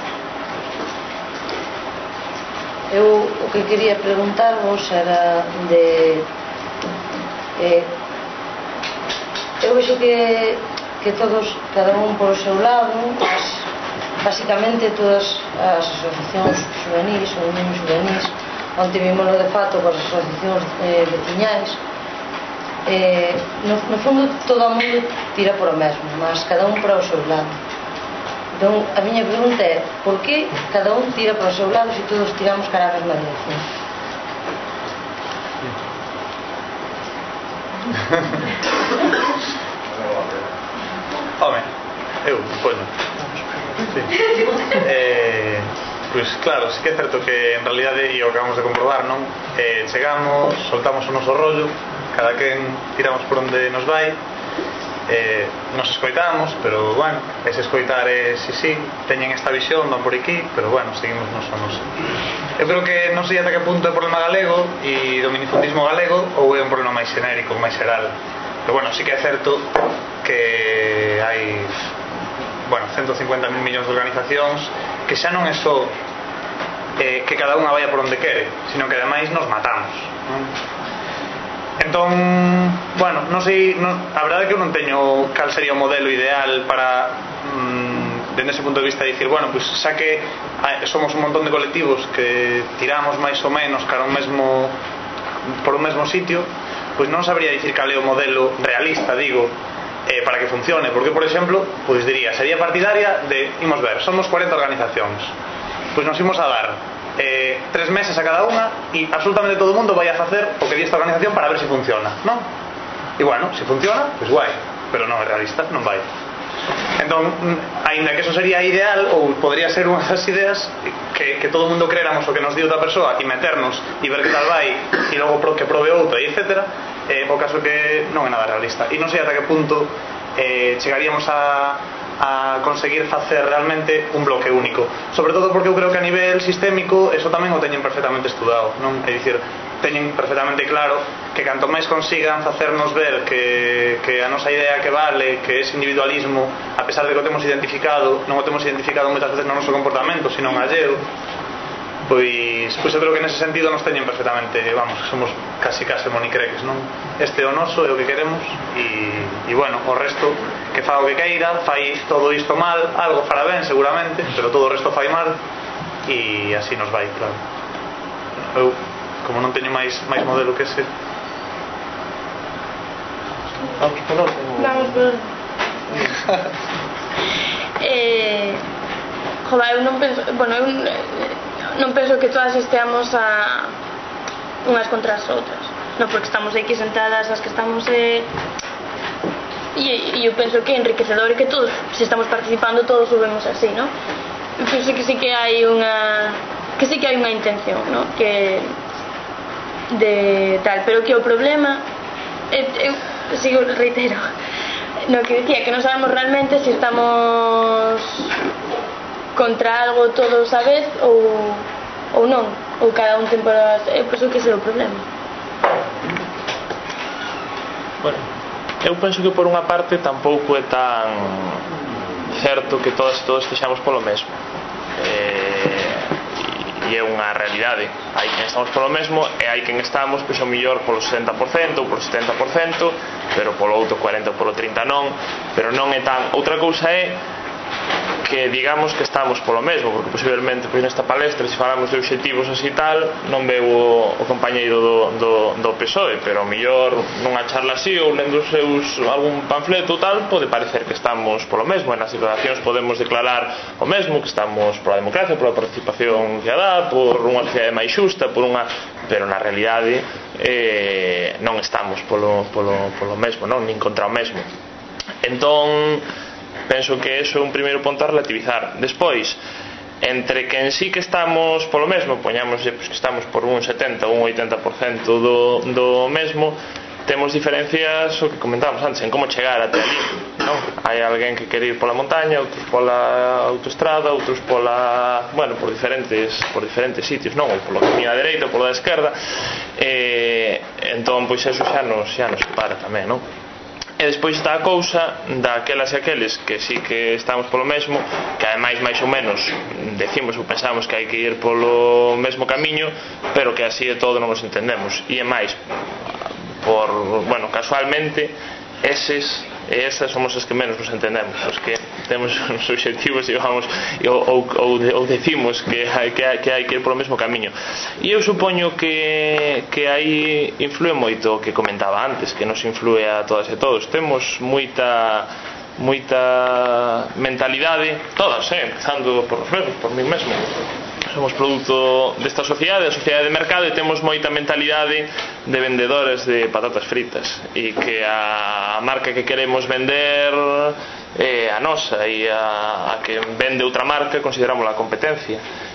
Eu o que quería preguntarvos era de eh, eu vexo que que todos, cada un por o seu lado, as, basicamente todas as asociacións juvenis ou niños juvenis, onde vimoslo de fato coas asociacións eh, veciñais, Eh, no, no fondo todo o mundo tira por o mesmo, mas cada un para o seu lado. Entón a miña pregunta é: por que cada un tira por o seu lado se todos tiramos cara a mesma dirección? Home, eu, poño sí. eh, Pois claro, sí que é certo que en realidade, e o que vamos de comprobar, non? Eh, chegamos, soltamos o noso rollo, cada quen tiramos por onde nos vai, eh, nos escoitamos, pero bueno, ese escoitar é si si, teñen esta visión, van por aquí, pero bueno, seguimos nos a nos. Eu creo que non sei ata que punto é problema galego e do minifundismo galego ou é un problema máis xenérico, máis xeral, pero bueno, sí que é certo que hai, bueno, ciento cincuenta mil millóns de organizacións que xa non é só eh, que cada unha vaya por onde quere, sino que ademais nos matamos, non? Entón, bueno, non sei, non, a verdade é que eu non teño cal sería o modelo ideal para mmm, dende ese punto de vista de dicir, bueno, pois pues, xa que somos un montón de colectivos que tiramos máis ou menos cara un mesmo por un mesmo sitio, pois pues non sabría dicir cal é o modelo realista, digo, eh, para que funcione, porque, por exemplo, pois pues diría, sería partidaria de, imos ver, somos cuarenta organizacións, pois pues nos imos a dar Eh, tres meses a cada unha e absolutamente todo o mundo vai a facer o que di esta organización para ver se funciona, non? E bueno, se funciona, pois guai, pero non é realista, non vai. Entón, aínda que eso sería ideal, ou podría ser unha das ideas, que, que todo o mundo creéramos o que nos di outra persoa e meternos e ver que tal vai e logo que prove outra e etcétera, eh, o caso que non é nada realista e non sei ata que punto eh, chegaríamos a a conseguir facer realmente un bloque único, sobre todo porque eu creo que a nivel sistémico eso tamén o teñen perfectamente estudado, non? É dicir, teñen perfectamente claro que canto máis consigan facernos ver que, que a nosa idea que vale, que ese individualismo, a pesar de que o temos identificado, non o temos identificado moitas veces no noso comportamento, sino en alleo, pois, pois eu creo que nese sentido nos teñen perfectamente, vamos, somos casi case monicreques, non? Este é o noso, é o que queremos e, e bueno, o resto que fa o que queira, fai todo isto mal, algo fará ben seguramente, pero todo o resto fai mal e así nos vai, claro. Eu, como non teño máis máis modelo que ese. Vamos por eh, joder, eu non penso, bueno, eu non penso que todas esteamos a unhas contra as outras, non porque estamos aquí sentadas as que estamos eh, e, e eu penso que é enriquecedor e que todos, se estamos participando todos o vemos así, non? Eu penso que sí que hai unha que sí que hai unha intención, non? Que de tal, pero que o problema é, eu sigo, reitero no que decía, que non sabemos realmente se estamos contra algo todos a vez ou, ou non, ou cada un temporadas, eu penso que ese é o problema. Bueno, eu penso que por unha parte tampouco é tan certo que todas e todos fixamos polo mesmo, eh, e é unha realidade, hai quen estamos polo mesmo e hai quen estamos pois ao mellor polo sesenta por cento ou polo setenta por cento, pero polo outro cuarenta por cento ou polo trinta por cento non, pero non é tan. Outra cousa é que digamos que estamos polo mesmo, porque posiblemente pois nesta palestra, se falamos de obxectivos así tal, non veo o, o compañeiro do, do, do P S O E, pero ao mellor nunha charla así ou lendo os seus algún panfleto ou tal, pode parecer que estamos polo mesmo, e nas declaracións podemos declarar o mesmo, que estamos pola democracia, pola participación que dá, por unha sociedade máis xusta, por unha pero na realidade eh, non estamos polo, polo, polo mesmo, non? Nin contra o mesmo. Entón penso que eso é un primeiro punto a relativizar. Despois, entre que en sí que estamos polo mesmo, poñámoslle pues, que estamos por un setenta ou un oitenta por cento do, do mesmo, temos diferencias o que comentábamos antes en como chegar até ali, non? Hai alguén que quere ir pola montaña, outros pola autoestrada, outros pola, bueno, por diferentes por diferentes sitios, non? Ou polo camiño á dereita ou polo da esquerda. Eh, entón, pois eso xa nos xa nos separa tamén, non? E despois está a cousa daquelas e aqueles que sí que estamos polo mesmo, que ademais máis ou menos decimos ou pensamos que hai que ir polo mesmo camiño, pero que así de todo non nos entendemos. E é máis, por, bueno, casualmente eses e esas somos os que menos nos entendemos, os que temos os obxectivos e vamos, ou, ou, ou decimos que hai que, hai, que hai que ir polo mesmo camiño. E eu supoño que, que aí influe moito o que comentaba antes, que nos influe a todas e todos. Temos moita moita mentalidade, todas, eh, empezando por os mesmos, por mí mesmo. Somos produto desta sociedade, a sociedade de mercado, e temos moita mentalidade de vendedores de patatas fritas, e que a marca que queremos vender é a nosa, e a, a que vende outra marca consideramos a competencia.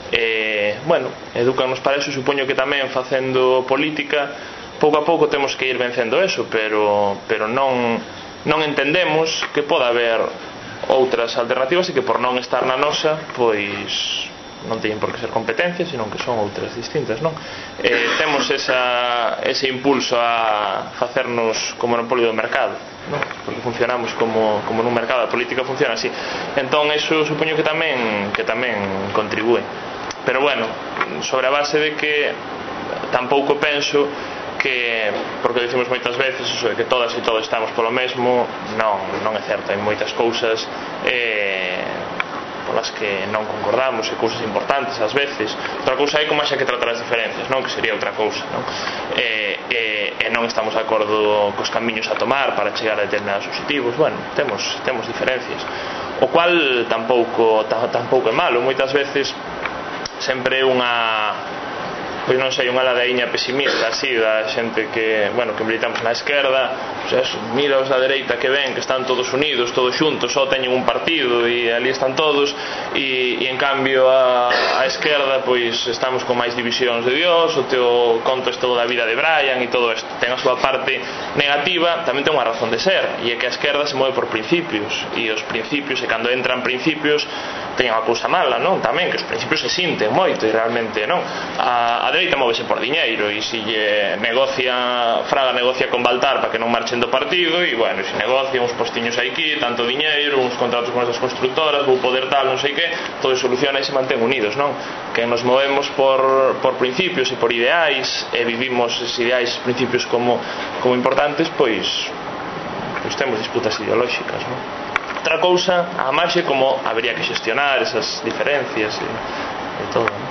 E, bueno, educanos para eso. Supoño que tamén facendo política pouco a pouco temos que ir vencendo eso, pero, pero non, non entendemos que poda haber outras alternativas e que por non estar na nosa, pois non teñen por que ser competencias, senón que son outras distintas, non? Eh, temos esa, ese impulso a facernos como monopolio do mercado, non? Porque funcionamos como, como nun mercado, a política funciona así. Entón, eso supoño que tamén, que tamén contribúe. Pero bueno, sobre a base de que tampouco penso que, porque dicimos moitas veces eso de que todas e todos estamos polo mesmo, non, non é certo. Hai moitas cousas eh, polas que non concordamos, e cousas importantes ás veces. Outra cousa é como xa que tratar as diferencias, non? Que sería outra cousa, non? E, e, e non estamos de acordo cos camiños a tomar para chegar a determinados objetivos. Bueno, temos, temos diferencias, o cual tampouco, tampouco é malo. Moitas veces sempre é unha, pois non sei, unha ladaíña pesimista así da xente que, bueno, que militamos na esquerda, pois eso, mira os da dereita que ven, que están todos unidos, todos xuntos, só teñen un partido e ali están todos, e, e en cambio a, a esquerda pois estamos con máis divisións de Dios, o teu conto é todo da vida de Brian e todo isto. Ten a súa parte negativa, tamén ten unha razón de ser, e é que a esquerda se move por principios, e os principios, e cando entran principios teñen unha cousa mala, non? Tamén, que os principios se sinten moito, e realmente, non? A, a dereita móvese por diñeiro, e se lle negocia, Fraga negocia con Baltar para que non marchen do partido, e bueno, se negocia uns postiños aquí, tanto diñeiro, uns contratos con esas constructoras, vou poder tal, non sei que, todo soluciona e se mantén unidos, non? Que nos movemos por, por principios e por ideais, e vivimos esos ideais, principios como, como importantes, pois, pois temos disputas ideolóxicas, non? Outra cousa, a marxe, como habería que xestionar esas diferencias e, e todo, non?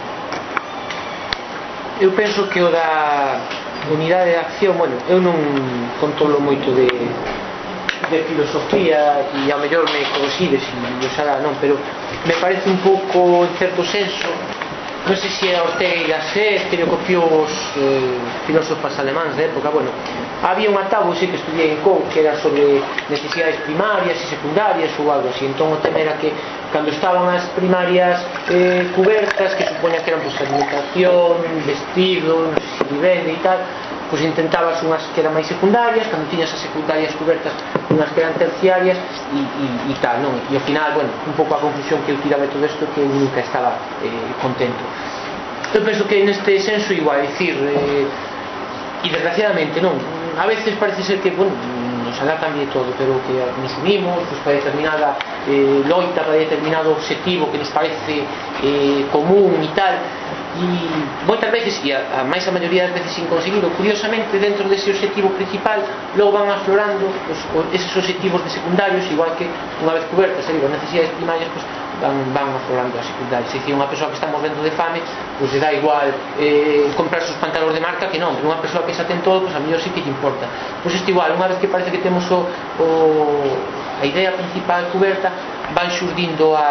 Eu penso que o da unidade de acción, bueno, eu non controlo moito de, de filosofía, e ao mellor me corrosides e yo xa non, pero me parece un pouco, en certo senso, non sei se é Ortega y Gasset que copiou os eh, filósofos alemáns de época. Bueno, había un atabo, sí, que estudiei en C O U, que era sobre necesidades primarias e secundarias ou algo así. Entón o tema era que cando estaban as primarias eh, cubertas, que supoña que eran pues, alimentación, vestido, no sé si vivenda e tal, pues intentabas unhas que eran máis secundarias, cando tiñas as secundarias cubertas unhas que eran terciarias e, e, e tal, non? E ao final, bueno, un pouco a conclusión que eu tiraba de todo isto que eu nunca estaba eh, contento. Eu penso que neste senso igual, dicir, eh, e desgraciadamente non, a veces parece ser que, bueno, oxalá cambie todo, pero que nos unimos pues, para determinada eh, loita, para determinado objetivo que nos parece eh, común e tal, e moitas veces, e a, a máis a maioría das veces sin conseguirlo, curiosamente dentro dese objetivo principal logo van aflorando os, eses objetivos de secundarios, igual que unha vez cubertas as necesidades primarias, pues, van, van aflorando as secundarias. Se dicir, unha persoa que está morrendo de fame, pues le dá igual eh, comprarse os pantalóns de marca que non, pero unha persoa que xa ten todo, pues a mellor sí que lle importa. Pois isto igual, unha vez que parece que temos o, o, a idea principal cuberta, van xurdindo as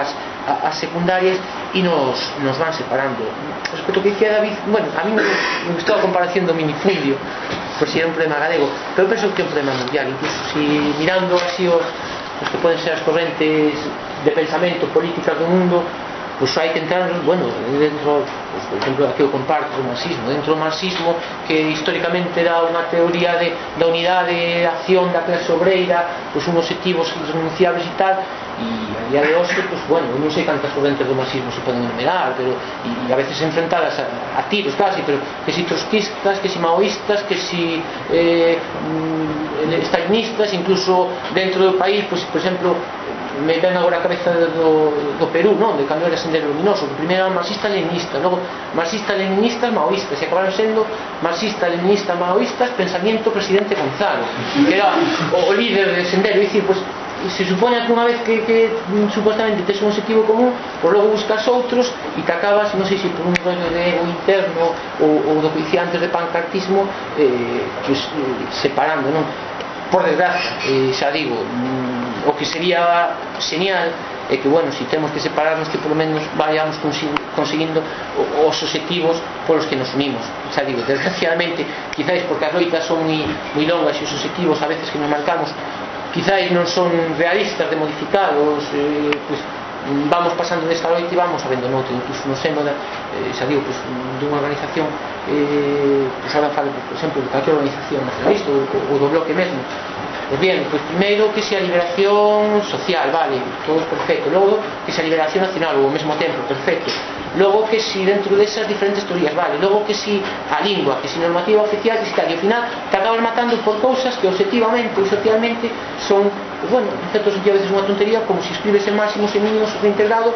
a, as secundarias e nos, nos van separando. Respecto ao que dicía David, bueno, a mí me, me gustou a comparación do minifundio, por si era un problema galego, pero penso que é un problema mundial. Incluso si mirando así os, os que poden ser as correntes de pensamento políticas do mundo, pois hai que entrar, bueno, dentro, pues, por exemplo, aquí eu comparto o marxismo, dentro do marxismo, que históricamente era unha teoría de, da unidade de acción da clase obreira, pois uns objetivos irrenunciables e tal, e a día de hoxe, pois, bueno, non sei cantas correntes do marxismo se poden enumerar, pero, e, e a veces enfrentadas a, a tiros casi, pero que si trotskistas, que si maoístas, que si eh, stalinistas, incluso dentro do país, pois, por exemplo, me ven agora a cabeza do, do Perú, non? De cando era Sendero Luminoso, que primeiro era marxista-leninista, logo marxista-leninistas maoístas, e acabaron sendo marxista-leninistas maoístas pensamiento presidente Gonzalo, que era o, o líder de Sendero. E dicir, pues, se supone que unha vez que, que supuestamente tes un objetivo común, pues logo buscas outros e te acabas, non sei se por un rollo de ego interno ou, ou do que dicía antes de pancartismo, eh, pues, eh, separando, non? Por desgracia, eh, xa digo, mm, o que sería genial é que, bueno, si temos que separarnos, que polo menos vayamos conseguindo os objetivos polos que nos unimos. Xa digo, desgraciadamente, quizáis porque as loitas son moi, moi longas e os objetivos a veces que nos marcamos quizáis non son realistas de modificados, eh, pues, vamos pasando desta loita e vamos sabendo noutra, incluso no seno da, eh, xa digo, pues, dunha organización, eh, pues, ahora falo, por exemplo, de calquera organización nacionalista ou, ou do bloque mesmo. Pues bien, pues primeiro que se a liberación social, vale, todo perfecto. Logo que se a liberación nacional ou ao mesmo tempo, perfecto. Logo que si dentro desas diferentes teorías, vale. Logo que si a lingua, que si normativa oficial, que si tal. E ao final te acabas matando por cousas que objetivamente ou socialmente son, pues, bueno, en certo sentido a veces unha tontería, como se si escribes en máximos e mínimos reintegrado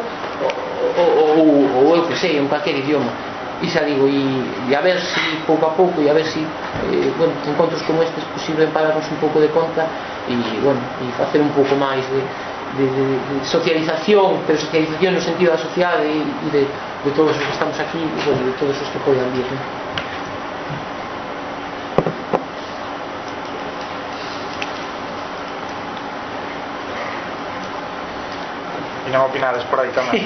ou, ou, ou eu que sei, en cualquier idioma. E xa digo, e, e a ver si pouco a pouco, e a ver si eh, bueno, encontros como estes pues, sirven para darnos un pouco de conta e, bueno, e facer un pouco máis de, de, de, de socialización, pero socialización no sentido da sociedade e, e de, de todos os que estamos aquí e, bueno, de todos os que poden vir, ¿no? E non opinades por aí tamén.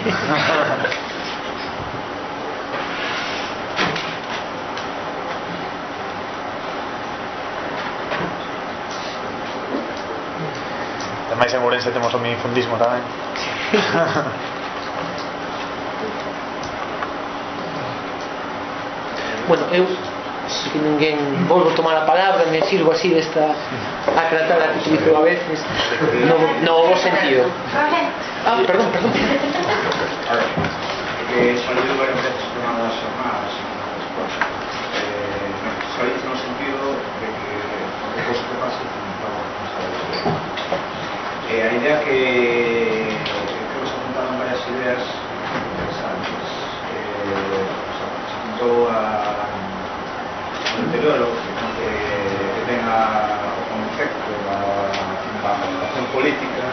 Ademais en Ourense temos o minifundismo tamén. Bueno, eu se que ninguén volvo a tomar a palabra, me sirvo así desta acratada que utilizo a veces no, no bo sentido. Ah, perdón, perdón. A ver, que salido varias veces durante as jornadas despois, eh, salido no sentido de que o cosa que pasa Eh, a idea que creo que se apuntaron varias ideas interesantes, eh, se apuntó a un deterioro que, que tenga como efecto la, la participación política.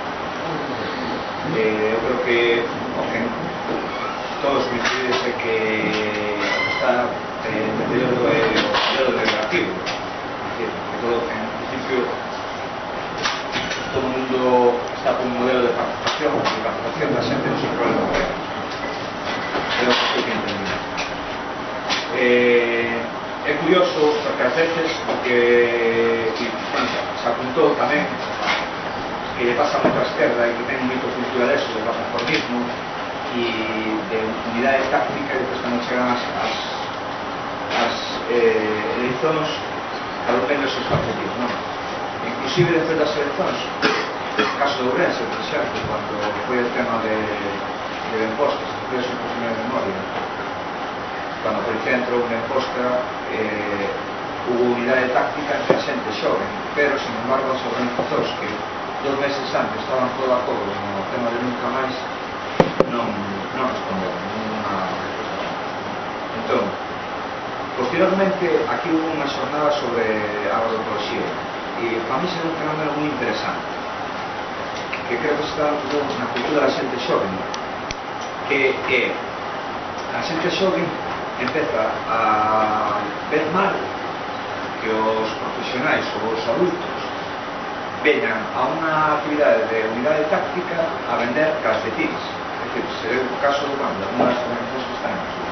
Eh, yo creo que, okay, todos coincides de que está eh, el deterioro de negativo, es decir, que todo en principio todo o mundo está con un modelo de participación, de participación da xente no seu rol de goberno. É o que que entendí. Eh, é curioso, porque ás veces que, que bueno, se apuntou tamén que lle pasa moito a esquerda e que ten moito cultura deso, de plataformismo e de unidade táctica, e depois cando chegan as, as, as eh, eleicións adopen esos objetivos, non? Inclusive despois das eleccións, no caso de Ourense, por exemplo, cando foi o tema de, de impostos, que foi un pouco de memoria, cando a policía entrou na imposta, eh, hubo unidade táctica entre a xente xoven, pero, sin embargo, os organizadores que dos meses antes estaban todo de acordo no tema de nunca máis, non, non responderon ninguna resposta. Entón, posteriormente, aquí hubo unha xornada sobre agroecoloxía, e para mí é un fenómeno moi interesante que creo que está na cultura da xente xoven, que é a xente xoven empeza a ver mal que os profesionais ou os adultos veñan a unha actividade de unidade táctica a vender calcetines, é decir, se ve o caso de algunas organizacións que están en Azul.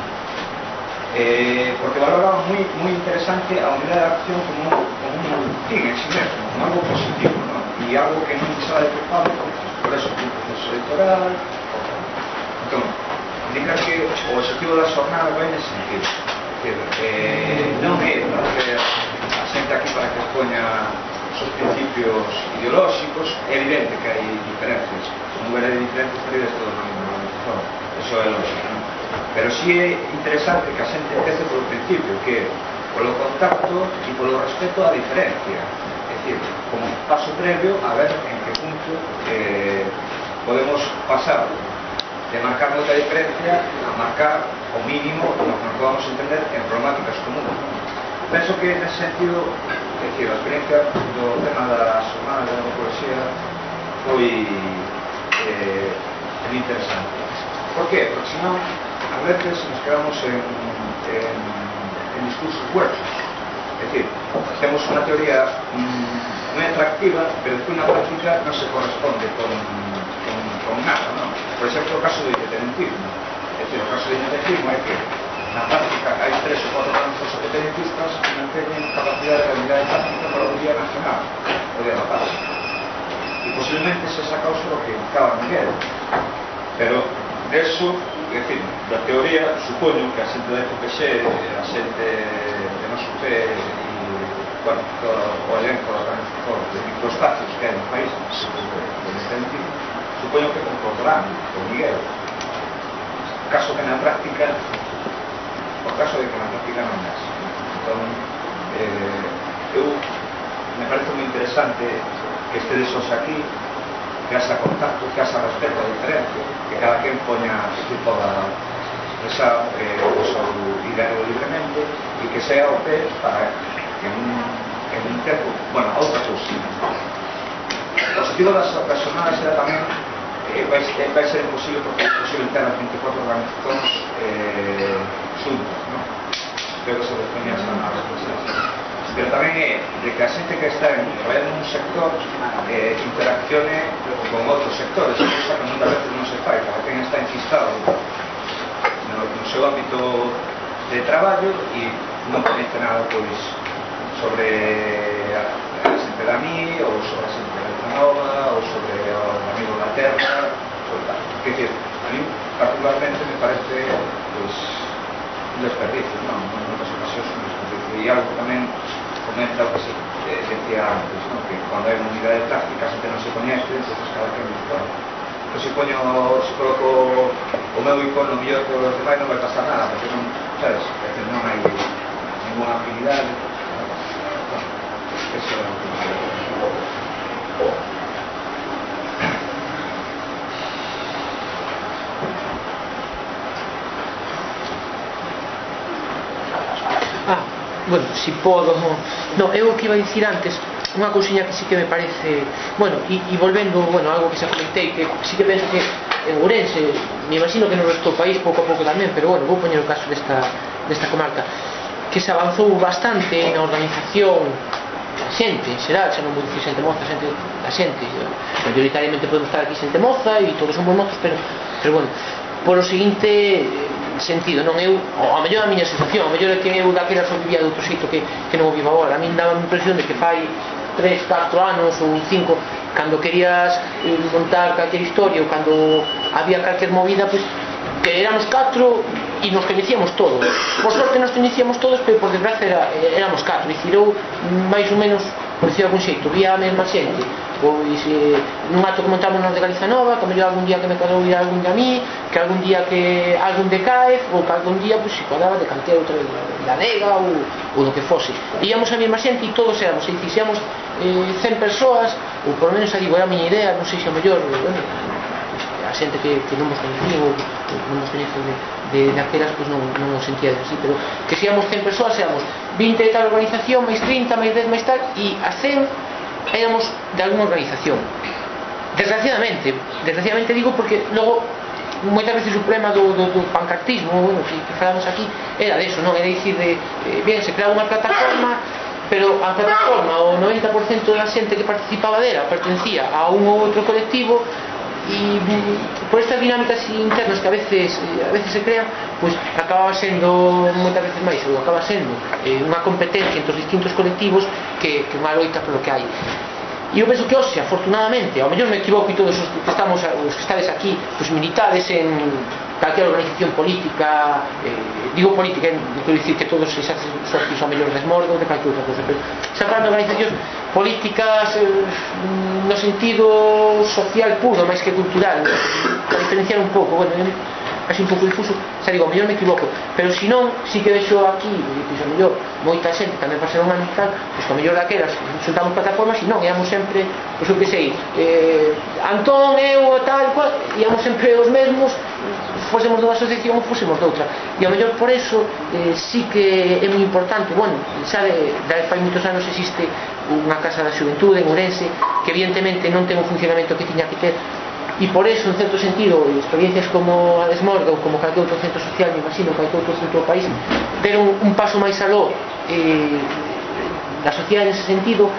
Eh, porque valoraba moi, moi interesante a unidade de acción como un, como un fin en sí mesmo, como algo positivo, ¿no? E algo que non se va detectado por eso, por un proceso electoral. Entón, indica que o objetivo da xornada vai nese sentido. Que, eh, non é para que a xente aquí para que expoña os seus principios ideolóxicos. É evidente que hai diferencias, se non hubiera diferencias estarías todos na mesma organización, eso é lógico, non? Pero sí é interesante que a xente empece polo principio, que é polo contacto e polo respeto á diferencia, é dicir, como paso previo a ver en que punto eh, podemos pasar de marcar moita diferencia a marcar o mínimo o que nos podamos entender en problemáticas comunes. Penso que nese sentido, é dicir, a experiencia do tema da xornada da poesía foi eh, moi interesante. Por qué? Porque senón a veces nos quedamos en, en, en discursos huertos. É dicir, temos unha teoría mm, moi atractiva, pero despois na práctica non se corresponde con, con, con nada, non? Por exemplo, o caso do independentismo. É dicir, o caso do independentismo é que na práctica hai tres ou cuatro organizacións independentistas que non teñen capacidade de habilidade práctica para o Día Nacional, o Día da Paz. E posiblemente se esa causa do que indicaba Miguel. Pero eso, é dicir, da teoría, supoño que a xente da F P X, a xente de noso P e, bueno, todo o elenco de microespacios que hai no país, do independentismo, supoño que concordarán con Miguel. O caso que na práctica, o caso de que na práctica non é así. Entón, eh, eu me parece moi interesante que estedes os aquí, que haxa contacto, que haxa respeto a diferencia, que cada quen poña que poda expresar eh, o seu ideario libremente e que sea o P para que en un, en un tempo, bueno, a outra cousa. O objetivo das personas será tamén eh, vai, vai ser imposible porque é imposible ter as vinte e cuatro organizacións eh, xuntas, non? Creo que se defendía a responsabilidade. Pero tamén é de que a xente que está en un sector eh, interaccione con outros sectores, cosa que muchas veces non se fai, cada quen está enquistado no, no seu ámbito de traballo e non coñece nada pois sobre a, a xente da mí ou sobre a xente da Nova ou sobre o amigo da terra ou tal. Que decir, a mí particularmente me parece pois un desperdicio, non? En moitas ocasións un desperdicio e algo tamén comenta o que se eh, decía antes, ¿no? Que cuando hai unha unidade práctica a xente non se coñece, entonces cada quen dice, bueno, pues se poño, se coloco o meu icono mellor que os demais non vai pasar nada, porque non, sabes, é que non hai ninguna afinidade. Bueno, eso é o que Ah, bueno, si podo no, eu o que iba a dicir antes unha cousiña que sí que me parece bueno, e, e volvendo, bueno, algo que xa comentei que sí que penso que en Ourense me imagino que no resto do país pouco a pouco tamén, pero bueno, vou poñer o caso desta, desta comarca que se avanzou bastante na organización da xente, en xeral, xa non vou dicir xente moza, xente da xente mayoritariamente podemos estar aquí xente moza e todos somos mozos, pero, pero bueno por o seguinte sentido, non eu, ao mellor a miña sensación, ao mellor é que eu daquela só vivía de outro xeito que, que non o vivo agora. A min daba a impresión de que fai tres, catro anos ou cinco, cando querías montar calquer historia ou cando había calquer movida, pues, que éramos catro e nos coñecíamos todos. Por sorte nos coñecíamos todos, pero por desgracia era, éramos catro. Dicir, eu máis ou menos, por decir algún xeito, vía a mesma xente. Pois eh, nun acto que montamos nos de Galiza Nova, que a mellor algún día que me cadou ir algún de a mí, que algún día que algún de Caez, ou que algún día pues, se cadaba de calquera outra da Nega ou, ou do que fose. Íamos a mesma xente e todos éramos, e dixíamos eh, cen persoas, ou por lo menos a digo, era a miña idea, non sei se a mellor, bueno, a xente que, que non nos coñecía ou non nos coñece de, de, de aquelas, pues non, non nos sentía así, pero que se íamos cen persoas, éramos vinte de tal organización, máis trinta, máis dez, máis tal, e a cen éramos de alguna organización. Desgraciadamente, desgraciadamente digo porque logo moitas veces o problema do, do, do pancartismo, bueno, que, que falamos aquí, era deso, non? Era dicir de, eh, bien, se creaba unha plataforma, pero a plataforma, o noventa por cento da xente que participaba dela pertencía a un ou outro colectivo e por estas dinámicas internas que a veces a veces se crean, pois acaba sendo moitas veces máis ou acaba sendo eh, unha competencia entre os distintos colectivos que, que unha loita polo que hai. E eu penso que hoxe, afortunadamente, ao mellor me equivoco e todos os que estamos, os que estades aquí, pois militades en calquera organización política, eh, digo política, non quero dicir que todos esas socios ao mellor desmordo de calquera outra cosa, pero xa falando de organizacións políticas eh, no sentido social puro, máis que cultural, para diferenciar un pouco, bueno, así un pouco difuso, xa digo, ao mellor me equivoco, pero se non, si que vexo aquí, pois ao mellor moita xente tamén para ser un ano tal, pois ao mellor daquelas xuntamos plataformas e non, íamos sempre, pois o que sei, eh, Antón, eu, tal, cual, íamos sempre os mesmos, fósemos dunha asociación ou fósemos doutra, e ao mellor por eso eh, sí que é moi importante, bueno, sabe, da fai moitos anos existe unha casa da xuventude en Ourense que evidentemente non ten o funcionamento que tiña que ter, e por eso, en certo sentido, experiencias como a Desmorga ou como calquer outro centro social, me imagino, calquer outro centro do país, deron un paso máis aló eh, da sociedade nese sentido,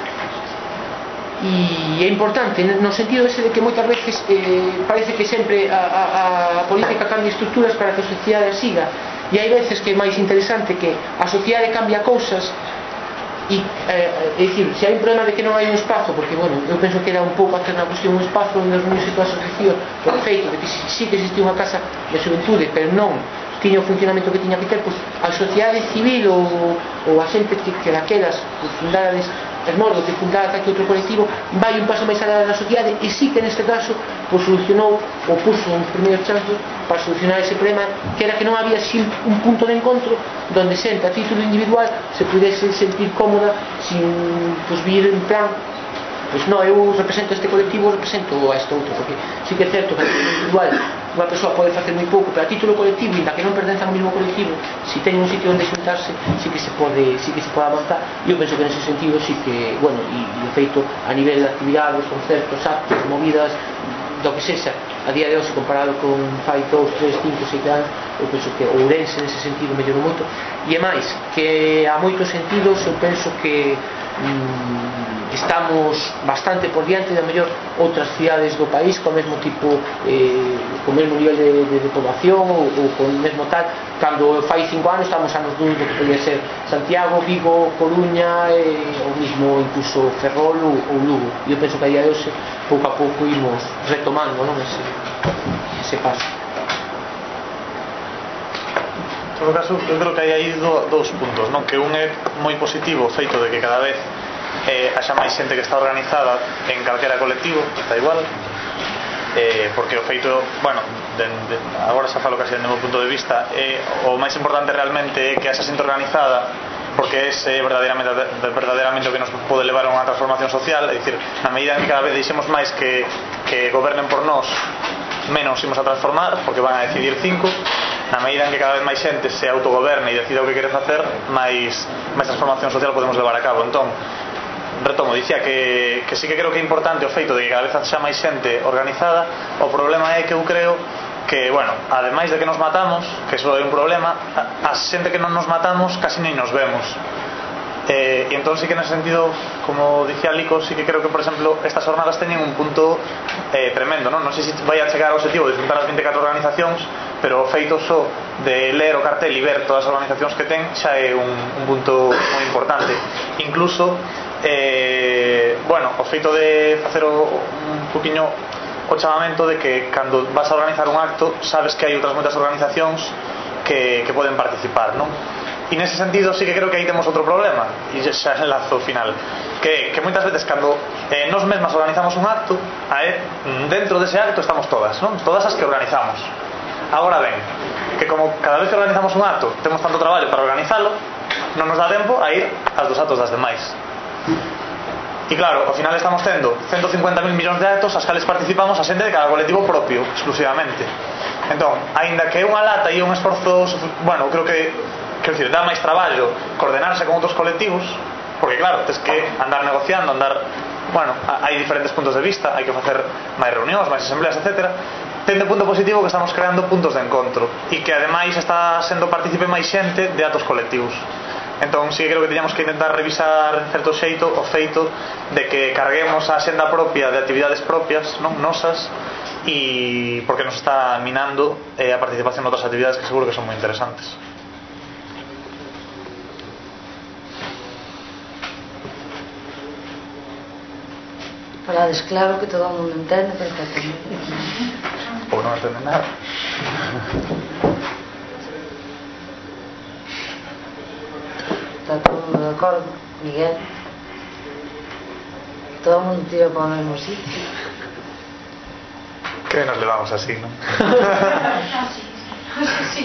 e é importante no sentido ese de que moitas veces eh, parece que sempre a, a, a política cambia estructuras para que a sociedade siga, e hai veces que é máis interesante que a sociedade cambia cousas. E, eh, é dicir, se hai un problema de que non hai un espazo, porque, bueno, eu penso que era un pouco hacer na cuestión un espazo onde os niños e toda a asociación, por feito de que sí que existía unha casa de xuventude, pero non tiña o funcionamento que tiña que ter, pois a sociedade civil ou, ou a xente que, que daquelas pues, fundades Desmordo, que fundara aquí outro colectivo, vai un paso máis alá da sociedade e sí que neste caso pues, solucionou ou puso uns primeiros chances para solucionar ese problema, que era que non había sin un punto de encontro donde xente a título individual se pudese sentir cómoda sin pues, vir en plan pois non, eu represento este colectivo, represento a este outro, porque sí que é certo que a título individual unha persoa pode facer moi pouco, pero a título colectivo, inda que non pertenza ao mesmo colectivo, se ten un sitio onde xuntarse, sí que se pode, sí que se pode avanzar, e eu penso que nese sentido sí que, bueno, e, e o feito a nivel de actividades, concertos, actos, movidas, do que sexa, a día de hoxe comparado con fai dous, tres, cinco, sete anos, eu penso que Ourense nese sentido mellorou moito, e é máis, que a moitos sentidos eu penso que mmm, estamos bastante por diante de a mellor outras cidades do país co mesmo tipo eh, co mesmo nivel de, de, de población ou, ou con o mesmo tal, cando fai cinco anos estamos anos dun do que podía ser Santiago, Vigo, Coruña eh, ou mesmo incluso Ferrol ou, ou Lugo, e eu penso que a día de hoxe pouco a pouco imos retomando, non? Ese, ese paso. En todo caso, eu creo que hai aí do, dous puntos, non? Que un é moi positivo o feito de que cada vez eh, haxa máis xente que está organizada en calquera colectivo, está igual, eh, porque o feito, bueno, de, de, agora xa falo casi do meu punto de vista, eh, o máis importante realmente é que haxa xente organizada, porque é eh, verdadeiramente, verdadeiramente o que nos pode levar a unha transformación social, é dicir, na medida en que cada vez deixemos máis que, que gobernen por nós, menos imos a transformar, porque van a decidir cinco. Na medida en que cada vez máis xente se autogoberne e decida o que quere facer, máis, máis transformación social podemos levar a cabo. Entón, retomo, dicía que, que sí que creo que é importante o feito de que cada vez xa máis xente organizada. O problema é que eu creo que, bueno, ademais de que nos matamos, que iso é un problema, a, a xente que non nos matamos casi nem nos vemos. Eh, e entón sí que nese sentido, como dicía Lico, sí que creo que, por exemplo, estas jornadas teñen un punto eh, tremendo, non? Non sei se vai a chegar ao objetivo de juntar as vinte e catro organizacións, pero o feito só de ler o cartel e ver todas as organizacións que ten xa é un, un punto moi importante. Incluso eh, bueno, o feito de facer o, un poquinho o chamamento de que cando vas a organizar un acto sabes que hai outras moitas organizacións que, que poden participar, non? E nese sentido sí que creo que aí temos outro problema, e xa enlazo final, que, que moitas veces cando eh, nos mesmas organizamos un acto, eh, dentro dese acto estamos todas, non? Todas as que organizamos. Agora ben, que como cada vez que organizamos un acto temos tanto traballo para organizalo, non nos dá tempo a ir ás dos actos das demais. E claro, ao final estamos tendo ciento cincuenta mil millóns de actos as cales participamos a xente de cada colectivo propio, exclusivamente. Entón, aínda que é unha lata e un esforzo, bueno, creo que quero dicir, dá máis traballo coordenarse con outros colectivos, porque claro, tens que andar negociando, andar, bueno, hai diferentes puntos de vista, hai que facer máis reunións, máis asambleas, etcétera. Tende punto positivo que estamos creando puntos de encontro e que ademais está sendo partícipe máis xente de actos colectivos. Entón, sí que creo que teñamos que intentar revisar en certo xeito o feito de que carguemos a xenda propia de actividades propias, non nosas, y porque nos está minando eh, a participación en otras actividades que seguro que son muy interesantes. Falades claro que todo o mundo entende perfectamente. Ou non entende nada. Está todo o mundo de acordo, Miguel. Todo o mundo tira para o mesmo sitio. Que nos levamos así, non? Sí.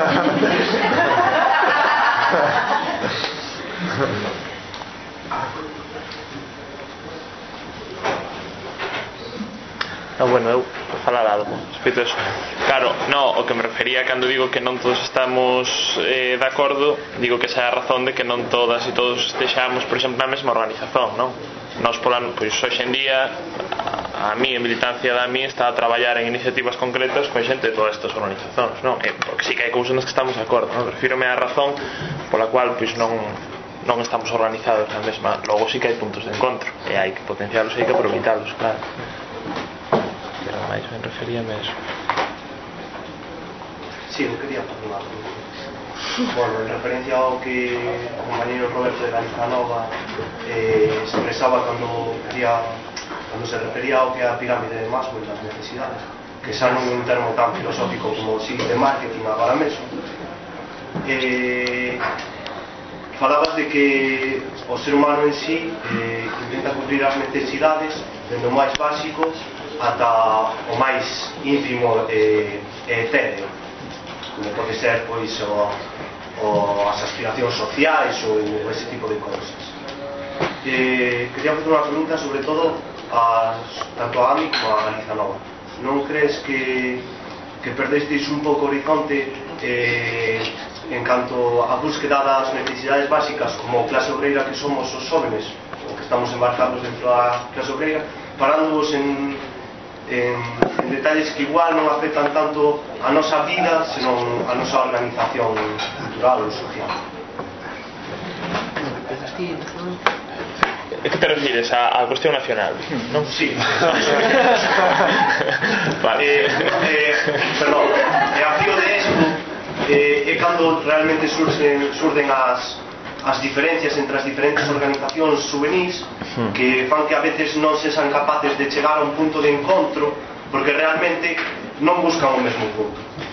No, bueno, eu vou falar algo respecto a eso. Claro, no, o que me refería cando digo que non todos estamos eh, de acordo, digo que esa é a razón de que non todas e todos estexamos, por exemplo, na mesma organización, non? Nos, pola, pois, hoxe en día a, a mí, en militancia da mí, está a traballar en iniciativas concretas con xente de todas estas organizacións, non? Eh, porque sí que hai cousas nas que estamos de acordo, non? Refírome á razón pola cual, pois, non non estamos organizados na mesma. Logo sí que hai puntos de encontro e hai que potencialos e hai que aproveitarlos, claro. Pero máis ben referíame a eso. Sí, eu quería falar. Bueno, en referencia ao que o compañeiro Roberto de Galiza Nova eh, expresaba cando, quería, cando se refería ao que é a pirámide de Maslow e das necesidades, que xa non é un termo tan filosófico como si de marketing agora mesmo. Eh, falabas de que o ser humano en sí eh, intenta cubrir as necesidades dende o máis básico ata o máis ínfimo e eh, etéreo, como pode ser pois o, o, as aspiracións sociais ou ese tipo de cousas. Eh, quería fazer unha pregunta sobre todo a, tanto a Ami como a Galiza Nova. Non crees que, que perdestes un pouco o horizonte eh, en canto a búsqueda das necesidades básicas como clase obreira que somos os jóvenes, ou que estamos embarcados dentro da clase obreira, parándonos en En, en detalles que igual non afectan tanto a nosa vida, senón a nosa organización cultural ou social? É que te refires á, á cuestión nacional, non? Sí. Vale. eh, eh, perdón, e a fío de esto eh, é cando realmente surgen, surden as as diferencias entre as diferentes organizacións juvenis que fan que a veces non se san capaces de chegar a un punto de encontro porque realmente non buscan o mesmo punto.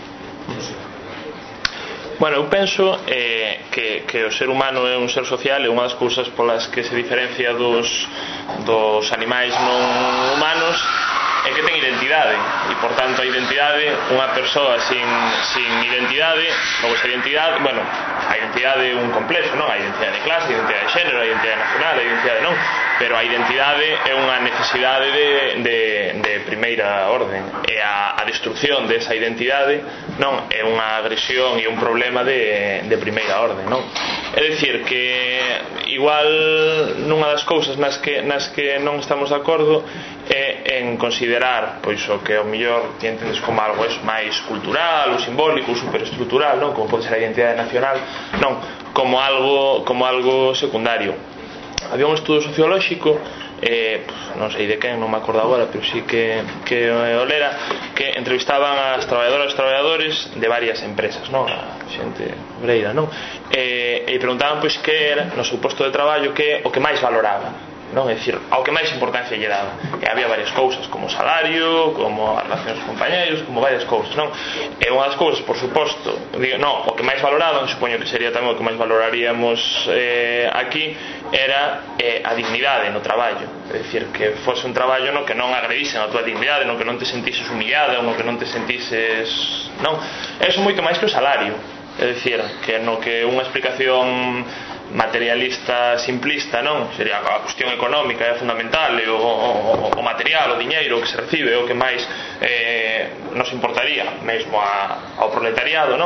Bueno, eu penso eh, que, que o ser humano é un ser social e unha das cousas polas que se diferencia dos, dos animais non humanos é que ten identidade e por tanto a identidade, unha persoa sin, sin identidade, logo esa identidade, bueno, a identidade é un complexo, non? A identidade de clase, a identidade de xénero, a identidade nacional, a identidade non, pero a identidade é unha necesidade de, de, de primeira orden e a, a destrucción desa identidade non é unha agresión e un problema de, de primeira orden, non? É dicir que igual nunha das cousas nas que, nas que non estamos de acordo é en considerar pois o que ao mellor ti entendes como algo es máis cultural ou simbólico ou superestructural, non? Como pode ser a identidade nacional, non, como algo como algo secundario. Había un estudo sociolóxico eh, non sei de quen, non me acordo agora, pero sí que, que o lera, que entrevistaban as traballadoras e traballadores de varias empresas, non? A xente obreira, non? E, e preguntaban pois que era no seu posto de traballo que o que máis valoraba, non? É dicir, ao que máis importancia lle daba. E había varias cousas, como o salario, como as relacións con compañeros, como varias cousas, non? E unha das cousas, por suposto, digo, non, o que máis valoraban, supoño que sería tamén o que máis valoraríamos eh, aquí, era eh, a dignidade no traballo. É dicir, que fose un traballo no que non agredisen a tua dignidade, no que non te sentises humillada, no que non te sentises... non? Eso moito máis que o salario. É dicir, que no que unha explicación materialista simplista, non? Sería a cuestión económica é fundamental, e o, o, o material, o diñeiro que se recibe o que máis eh, nos importaría mesmo a, ao proletariado, non?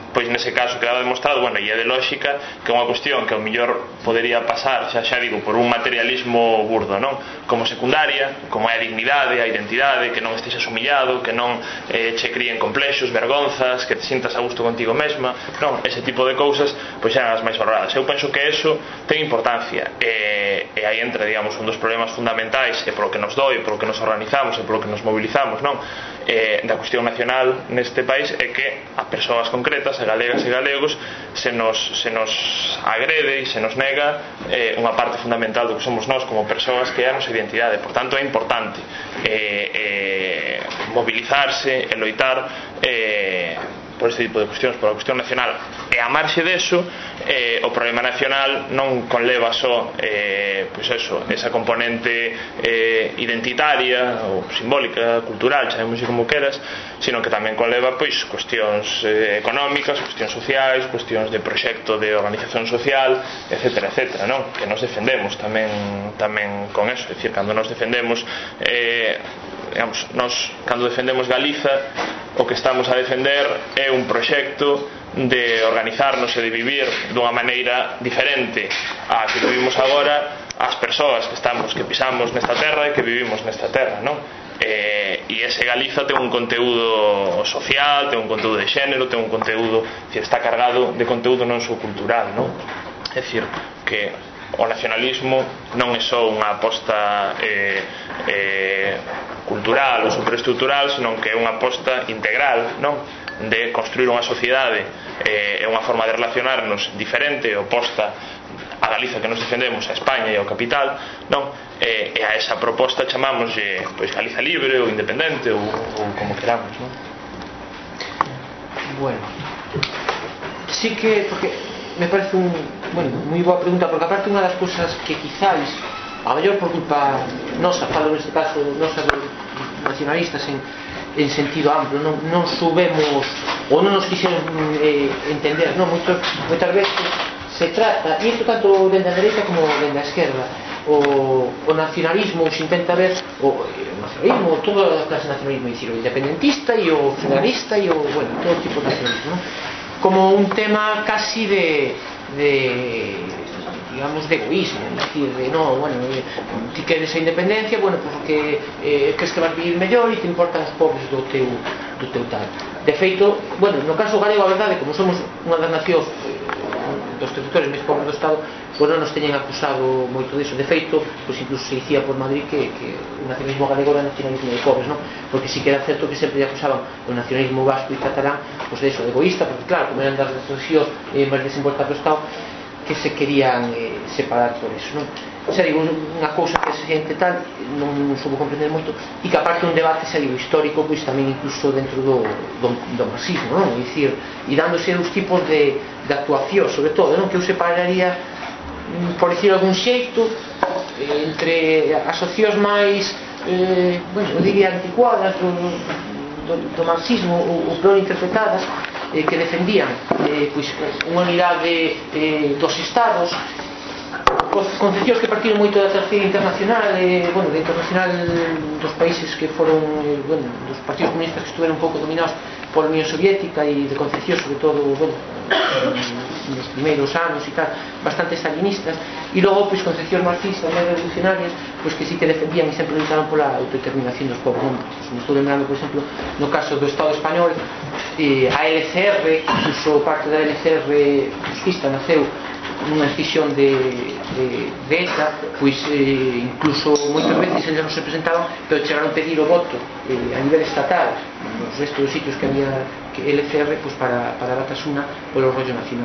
pois nese caso quedaba demostrado, bueno, e é de lógica, que é unha cuestión que ao mellor podería pasar, xa xa digo, por un materialismo burdo, non? Como secundaria, como é a dignidade, a identidade, que non estexas humillado, que non eh, che críen complexos, vergonzas, que te sintas a gusto contigo mesma, non? Ese tipo de cousas, pois eran as máis valoradas. Eu penso que eso ten importancia, e, e aí entra, digamos, un dos problemas fundamentais, e polo que nos doi, polo que nos organizamos, e polo que nos mobilizamos, non? Eh, da cuestión nacional neste país é que a persoas concretas, a galegas e galegos, se nos, se nos agrede e se nos nega eh, unha parte fundamental do que somos nós como persoas, que é a nosa identidade. Por tanto, é importante eh, eh, mobilizarse e loitar eh, por este tipo de cuestións, por a cuestión nacional. E a marxe deso, eh, o problema nacional non conleva só eh, pois eso, esa componente eh, identitaria ou simbólica, cultural, chamemos como queras, sino que tamén conleva pois cuestións eh, económicas, cuestións sociais, cuestións de proxecto de organización social, etcétera, etcétera, non? Que nos defendemos tamén tamén con eso, é dicir, cando nos defendemos eh, digamos, nos cando defendemos Galiza, o que estamos a defender é un proxecto de organizarnos e de vivir dunha maneira diferente a que vivimos agora as persoas que estamos, que pisamos nesta terra e que vivimos nesta terra, non? E, e ese Galiza ten un conteúdo social, ten un conteúdo de xénero, ten un conteúdo, que está cargado de conteúdo non só cultural, non? É dicir, que o nacionalismo non é só unha aposta eh, eh, cultural ou superestructural, senón que é unha aposta integral, non? De construir unha sociedade e eh, unha forma de relacionarnos diferente, oposta a Galiza que nos defendemos, a España e ao capital, non? E, e a esa proposta chamámoslle pois Galiza libre ou independente ou, ou como queramos, non? Bueno, sí que, porque me parece un, bueno, moi boa pregunta, porque aparte unha das cousas que quizáis a maior por culpa nosa, falo neste caso nosa nacionalistas en, en sentido amplo, non, non subemos ou non nos quixemos eh, entender, non? Moitos, moitas veces se trata, e isto tanto dende a dereita como dende a esquerda, o, o nacionalismo se intenta ver o, o nacionalismo, toda a clase de nacionalismo, dicir, o independentista e o federalista e o, bueno, todo tipo de nacionalismo, non? Como un tema casi de, de digamos, de egoísmo, es decir, de, no, bueno, eh, ti queres a independencia, bueno, porque eh, crees que vas vivir mellor e te importan os pobres do teu, do teu tal. De feito, bueno, no caso galego, a verdade, como somos unha das nacións eh, dos territorios máis pobres do Estado, pois non nos teñen acusado moito disso. De feito, pois incluso se dicía por Madrid que, que o nacionalismo galego era nacionalismo de pobres, non? Porque si que era certo que sempre lle acusaban o nacionalismo vasco e catalán, pois de eso, de egoísta, porque claro, como eran das regións eh, máis desenvoltas do Estado, que se querían eh, separar por eso, non? Xa digo, unha cousa que se xente tal non, non soubo comprender moito, e que aparte un debate, xa digo, histórico, pois tamén incluso dentro do, do, do marxismo, non? É dicir, e dándose os tipos de, de actuación, sobre todo, non? Que eu separaría, por decir algún xeito, entre as opcións máis eh, bueno, eu diría anticuadas do, do, do marxismo ou, ou peor interpretadas, eh, que defendían eh, pois, unha unidade eh, dos estados, concepcións que partiron moito da terceira internacional, eh, bueno, da internacional dos países que foron, eh, bueno, dos partidos comunistas que estuveron un pouco dominados pola Unión Soviética, e de concepcións sobre todo, bueno, nos primeiros anos e tal, bastante stalinistas, e logo pois concepcións marxistas máis revolucionarias, pois que sí que defendían e sempre lutaron pola autodeterminación dos povos, non? Pues, me estou lembrando, por exemplo, no caso do Estado español, eh, a L C R, incluso parte da L C R fascista naceu nunha decisión de, de, de ETA, pois eh, incluso moitas veces eles non se presentaban, pero chegaron a pedir o voto eh, a nivel estatal nos restos dos sitios que había que L C R pois, para, para Batasuna polo rollo nacional.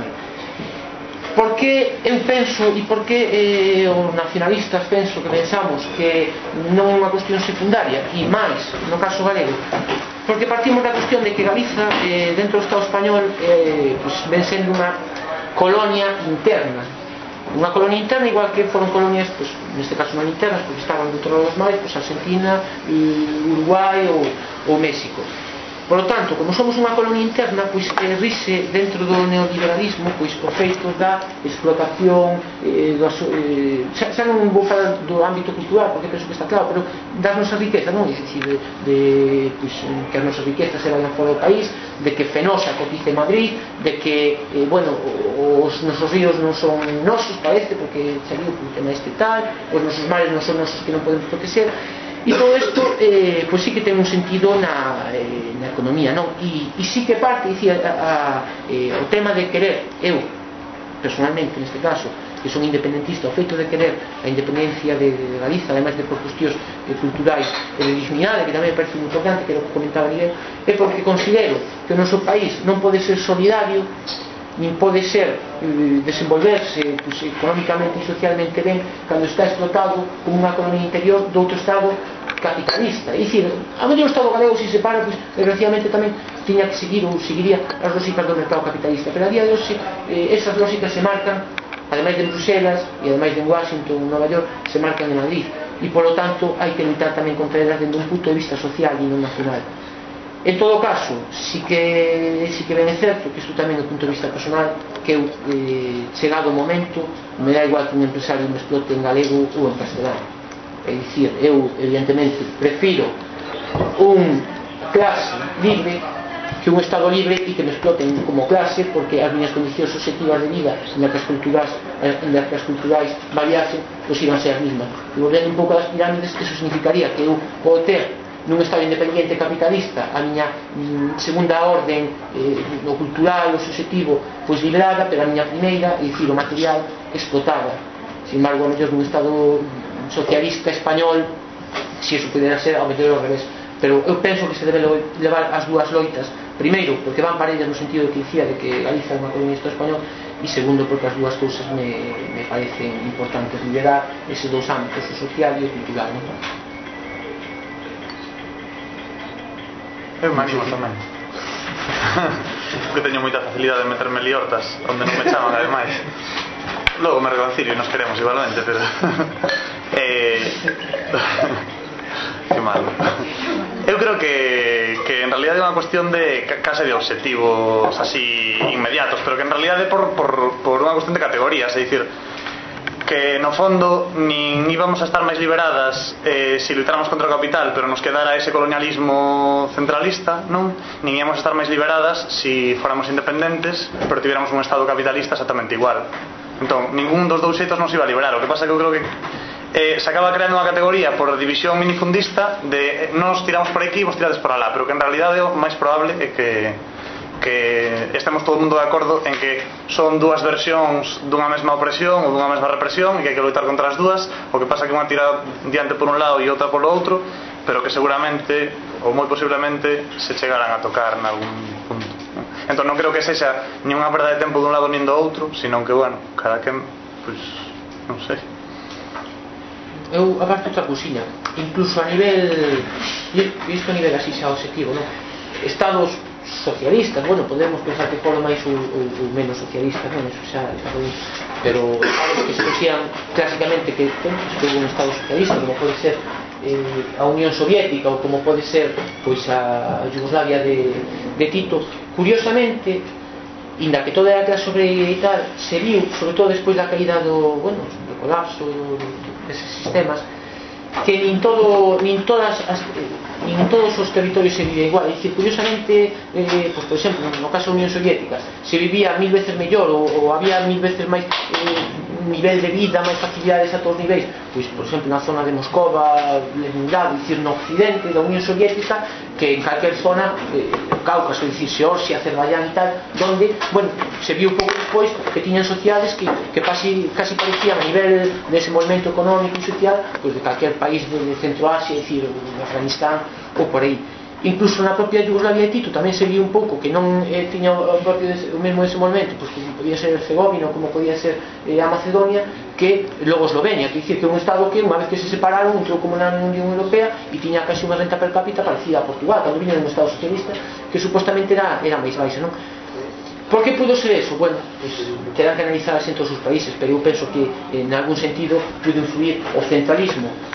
Por que eu penso e por que eh, os nacionalistas penso que pensamos que non é unha cuestión secundaria, e máis no caso galego, porque partimos da cuestión de que Galiza eh, dentro do Estado español eh, pois, ven sendo unha colonia interna, unha colonia interna igual que foron colonias, pues, neste caso non internas porque estaban dentro dos mares, pues, Argentina, Uruguai ou, ou México. Por lo tanto, como somos unha colonia interna, pois eh, rise dentro do neoliberalismo pois o feito da explotación eh, das, eh, xa, xa non vou falar do ámbito cultural porque penso que está claro, pero das nosas riquezas, non? É dicir, de, de pois, que as nosas riquezas se vayan fora do país, de que Fenosa cotice Madrid, de que, eh, bueno, os nosos ríos non son nosos, parece, porque saliu por tema este tal, os nosos mares non son nosos que non podemos proteger. E todo isto, eh, pois sí que ten un sentido na, eh, na economía, non? E, e sí que parte, dicía, a, a, eh, o tema de querer, eu, personalmente, neste caso, que son independentista, o feito de querer a independencia de, de Galiza, ademais de por cuestións eh, culturais e de dignidade, que tamén me parece moi importante, que era o que comentaba Miguel, é porque considero que o noso país non pode ser solidario, nin pode ser eh, desenvolverse pues, económicamente e socialmente ben cando está explotado como unha economía interior do outro Estado capitalista. É dicir, a mellor o Estado galego se separa, pues, desgraciadamente tamén tiña que seguir ou seguiría as lógicas do mercado capitalista, pero a día de hoxe eh, esas lógicas se marcan, ademais de en Bruselas e ademais de en Washington, Nova York, se marcan en Madrid, e polo tanto hai que lutar tamén contra elas dende un punto de vista social e non nacional. En todo caso, si que, si que ben é certo que isto tamén do punto de vista personal, que eu, eh, chegado o momento, me dá igual que un empresario me explote en galego ou en castelano. É dicir, eu evidentemente prefiro un clase libre que un Estado libre e que me exploten como clase, porque as miñas condicións objetivas de vida en que as culturas, en que as culturais variasen, pois iban ser as mismas. E volvendo un pouco das pirámides, eso significaría que eu vou ter nun Estado independiente capitalista a miña mm, segunda orden eh, no cultural, o subjetivo pois liberada, pero a miña primeira, é dicir, o material, explotada. Sin embargo, a mellor nun Estado socialista español, se eso pudera ser, ao mellor ao revés, pero eu penso que se debe levar as dúas loitas, primeiro porque van parellas no sentido de que dicía de que Galiza é unha colonia do español, e segundo porque as dúas cousas me, me parecen importantes liberar eses dous ámbitos, o social e o cultural, non? Eu me animo tamén. Que teño moita facilidade de meterme liortas onde non me chaman, ademais. Logo me reconcilio e nos queremos igualmente, pero eh... que malo. Eu creo que, que en realidad é unha cuestión de case de objetivos así inmediatos, pero que en realidad é por, por, por unha cuestión de categorías, é dicir, que no fondo nin íbamos a estar máis liberadas eh, se lutáramos contra o capital, pero nos quedara ese colonialismo centralista, non? Nin íbamos a estar máis liberadas se fóramos independentes, pero tiveramos un Estado capitalista exactamente igual. Entón, ningún dos dous xeitos nos iba a liberar. O que pasa é que eu creo que eh, se acaba creando unha categoría por división minifundista de eh, nos tiramos por aquí e vos tirades por alá, pero que en realidade o máis probable é que que estemos todo o mundo de acordo en que son dúas versións dunha mesma opresión ou dunha mesma represión e que hai que lutar contra as dúas. O que pasa é que unha tira diante por un lado e outra polo outro, pero que seguramente ou moi posiblemente se chegarán a tocar en algún punto. Entón non creo que sexa nin unha perda de tempo dun lado nin do outro, senón que, bueno, cada quen, pois, non sei. Eu aparto outra cousiña, incluso a nivel, isto a nivel así xa objetivo, non? Estados socialistas, bueno, podemos pensar que foron máis ou, ou, ou menos socialistas, non? Eso xa, xa foi, pero estados que se decían clásicamente que, bueno, que houve un Estado socialista, como pode ser eh, a Unión Soviética ou como pode ser pois a Yugoslavia de, de Tito. Curiosamente, inda que toda a clase obrera e tal se viu, sobre todo despois da caída do, bueno, do colapso deses sistemas, que nin todo nin todas as, nin en todos os territorios se vivía igual. É dicir, curiosamente, eh, pues, por exemplo, no caso da Unión Soviética se vivía mil veces mellor ou, ou había mil veces máis eh, nivel de vida, máis facilidades a todos os niveis, pois, por exemplo, na zona de Moscova, Leningrado, dicir, no occidente da Unión Soviética, que en calquer zona, eh, Cáucaso, dicir, Xeorxia, Azerbaiyán e tal, donde, bueno, se viu pouco despois que tiñan sociedades que, que casi, casi parecían a nivel de desenvolvemento económico e social, pois de calquer país de, de Centroasia, dicir, Afganistán ou por aí. Incluso na propia Yugoslavia de Tito tamén se viu un pouco que non eh, tiña o, propio des, o mesmo desenvolvemento, pois que podía ser Herzegovina ou como podía ser eh, a Macedonia, que logo Eslovenia, que dicir que é un estado que unha vez que se separaron entrou como na Unión Europea e tiña casi unha renta per cápita parecida a Portugal, cando viña dun estado socialista que supostamente era, era máis baixa, non? Por que pudo ser eso? Bueno, pues, terán que analizarse en todos os países, pero eu penso que en algún sentido pudo influir o centralismo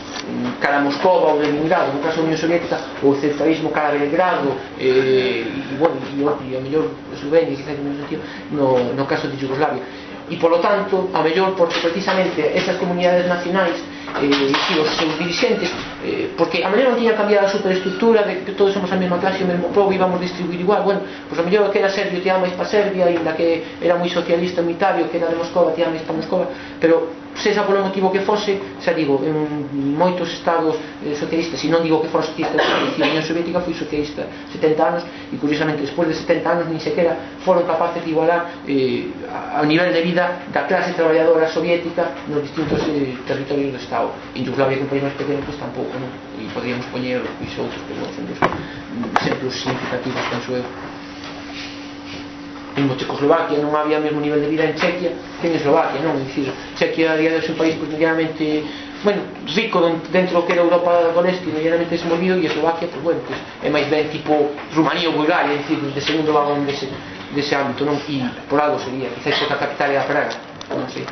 cara a Moscova ou Leningrado, no caso da Unión Soviética o centralismo cara a Belgrado e, e, bueno, e a mellor Eslovenia quizás no sentido no, no caso de Yugoslavia e polo tanto, a mellor porque precisamente esas comunidades nacionais eh, e os seus dirigentes eh, porque a mellor non tiña cambiado a superestructura de que todos somos a mesma clase e o mesmo povo e íbamos distribuir igual, bueno, pois a mellor que era serbio tía máis para Serbia, ainda que era moi socialista unitario, que era de Moscova tía máis para Moscova, pero sexa polo motivo que fose, xa digo, en moitos estados eh, socialistas, e non digo que fora socialista, a Unión Soviética foi socialista setenta anos, e curiosamente despois de setenta anos nin sequera foron capaces de igualar eh, a nivel de vida da clase traballadora soviética nos distintos eh, territorios do Estado. En Yugoslavia, que é un país máis pequeno, pois tampouco, non? E podríamos poñer pois, outros, pero son dos exemplos significativos, penso eu. En Checoslovaquia non había o mesmo nivel de vida en Chequia que en Eslovaquia, non? É dicir, Chequia a día de hoxe é un país pues, medianamente, bueno, rico dentro do que era Europa do Leste, medianamente desenvolvido, e Eslovaquia, pues, bueno, pues, é máis ben tipo Rumanía ou Bulgaria, é dicir, de segundo vagón dese, dese ámbito, non? E por algo sería, quizás porque a capital é a Praga, non sei.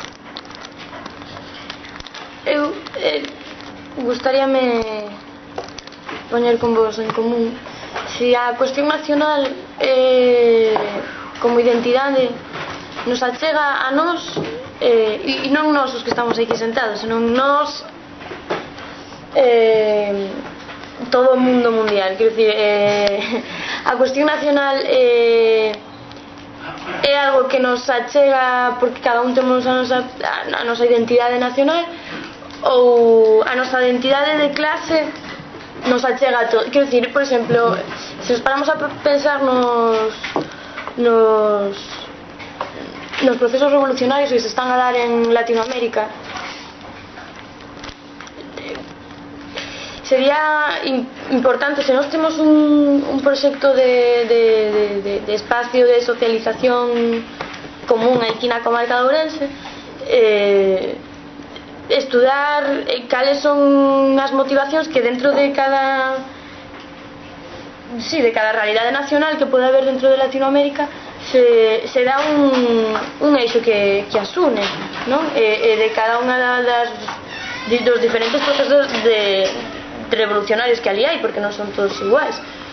Eu eh, gustaríame poñer con vos en común se a cuestión nacional eh, como identidade nos achega a nós eh, e non nós os que estamos aquí sentados, senón nós eh, todo o mundo mundial, quero dicir eh, a cuestión nacional eh, é algo que nos achega porque cada un temos a nosa, a nosa identidade nacional ou a nosa identidade de clase nos achega a todo. Quero dicir, por exemplo, se nos paramos a pensar nos nos nos procesos revolucionarios que se están a dar en Latinoamérica, sería importante se nós temos un, un proxecto de, de, de, de espacio de socialización común aquí na comarca de Ourense, eh, estudar cales son as motivacións que dentro de cada sí, de cada realidade nacional que pode haber dentro de Latinoamérica se, se dá un, un eixo que, que as une, non? E, e de cada unha das dos diferentes procesos de, de revolucionarios que ali hai, porque non son todos iguais.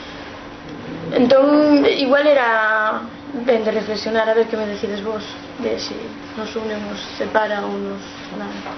Entón, igual era ben de reflexionar a ver que me decides vos de si nos une, nos separa ou nos nada.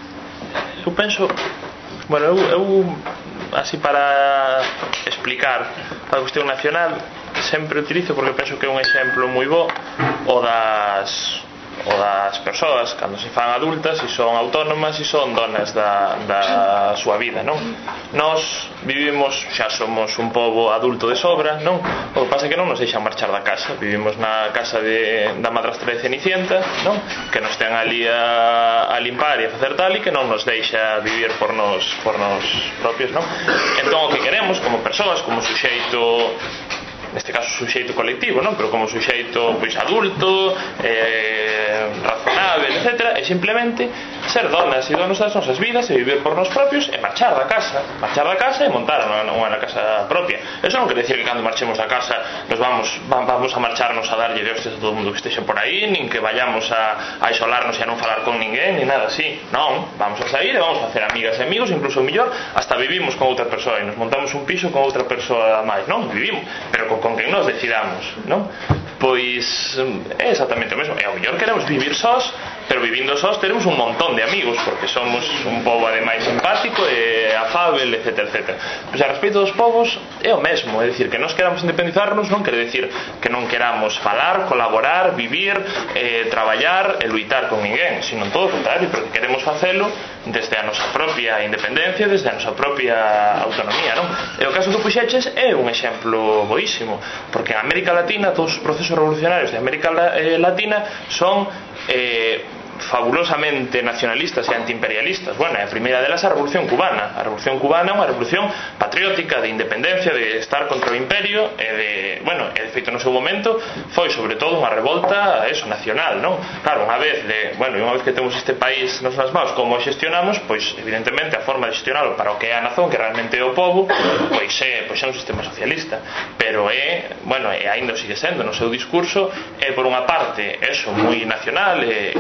Eu penso, bueno, eu, eu así para explicar a cuestión nacional sempre utilizo porque penso que é un exemplo moi bo o das o das persoas cando se fan adultas e son autónomas e son donas da, da súa vida, non? Nós vivimos, xa somos un pobo adulto de sobra, non? O que pasa é que non nos deixan marchar da casa, vivimos na casa de, da madrastra de Cenicienta, non? Que nos ten ali a, a limpar e a facer tal e que non nos deixa vivir por nos, por nos propios, non? Entón o que queremos como persoas, como suxeito, neste caso suxeito colectivo, non? Pero como suxeito pois adulto, eh, razonable, etcétera, é simplemente ser donas e donos das nosas vidas e vivir por nós propios e marchar da casa, marchar da casa e montar unha, unha na casa propia. Eso non quere decir que cando marchemos da casa nos vamos vamos a marcharnos a darlle de hostes a todo o mundo que estexe por aí, nin que vayamos a, a isolarnos e a non falar con ninguén, nin nada así. Non, vamos a sair e vamos a facer amigas e amigos, incluso mellor hasta vivimos con outra persoa e nos montamos un piso con outra persoa máis, non? Vivimos, pero con, con que nos decidamos, non? Pois é exactamente o mesmo. E ao mellor queremos vivir sós, pero vivindo sós teremos un montón de amigos porque somos un pobo ademais simpático e afável, etcétera, etcétera. Pois a respecto dos povos é o mesmo, é dicir, que nós queramos independizarnos non quere dicir que non queramos falar, colaborar, vivir, eh, traballar e luitar con ninguén, sino todo o contrario, porque queremos facelo desde a nosa propia independencia, desde a nosa propia autonomía, non? E o caso que puxeches é un exemplo boísimo, porque en América Latina todos os procesos revolucionarios de América Latina son eh, fabulosamente nacionalistas e antiimperialistas. Bueno, a primeira delas é a Revolución Cubana. A Revolución Cubana é unha revolución patriótica de independencia, de estar contra o imperio e de, bueno, e de feito no seu momento foi sobre todo unha revolta eso, nacional, non? Claro, unha vez de, bueno, unha vez que temos este país nas nossas mãos, como o xestionamos, pois evidentemente a forma de xestionalo para o que é a nazón, que realmente é o povo, pois é, pois é un sistema socialista, pero é, bueno, e ainda sigue sendo no seu discurso, é por unha parte eso moi nacional e, e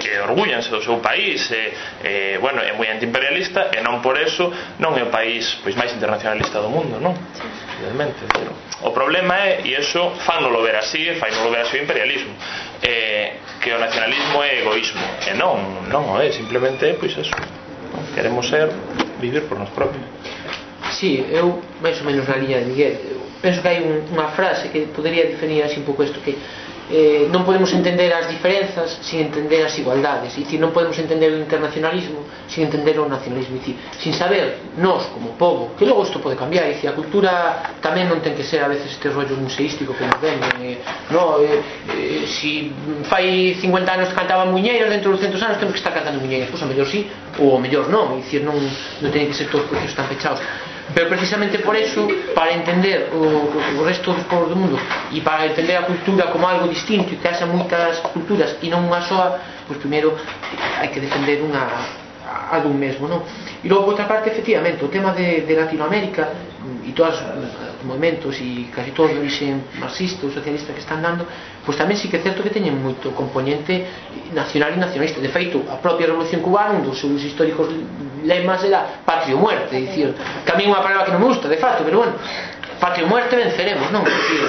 e orgullanse do seu país e, e, bueno, é moi antiimperialista e non por eso non é o país pois máis internacionalista do mundo, non? Realmente, pero o problema é, e iso fannolo ver así, fannolo ver así o imperialismo, eh, que o nacionalismo é egoísmo, e non, non é, simplemente pois eso, queremos ser, vivir por nos propios. Sí, eu máis ou menos na liña de Miguel, eu penso que hai un, unha frase que podería definir así un pouco isto, que eh, non podemos entender as diferenzas sin entender as igualdades, e dicir, non podemos entender o internacionalismo sin entender o nacionalismo, e dicir, sin saber, nós como povo, que logo isto pode cambiar, e dicir, a cultura tamén non ten que ser a veces este rollo museístico que nos venden, eh, no, eh, eh, si fai cincuenta anos cantaban muñeiros, dentro dos centos anos temos que estar cantando muñeiros, pois a mellor sí, ou a mellor non, e dicir, non, non teñen que ser todos os procesos tan pechados. Pero precisamente por eso, para entender o, o resto dos povos do mundo e para entender a cultura como algo distinto e que haxa moitas culturas e non unha soa, pois primeiro hai que defender unha a dun mesmo, non? E logo, por outra parte, efectivamente, o tema de, de Latinoamérica e todos os movimentos e casi todos de origen marxista ou socialista que están dando, pois tamén sí que é certo que teñen moito componente nacional e nacionalista. De feito, a propia Revolución Cubana, un dos seus históricos lemas era patria ou muerte, é dicir, que a mí é unha palabra que non me gusta, de facto, pero bueno, patria ou muerte venceremos, non?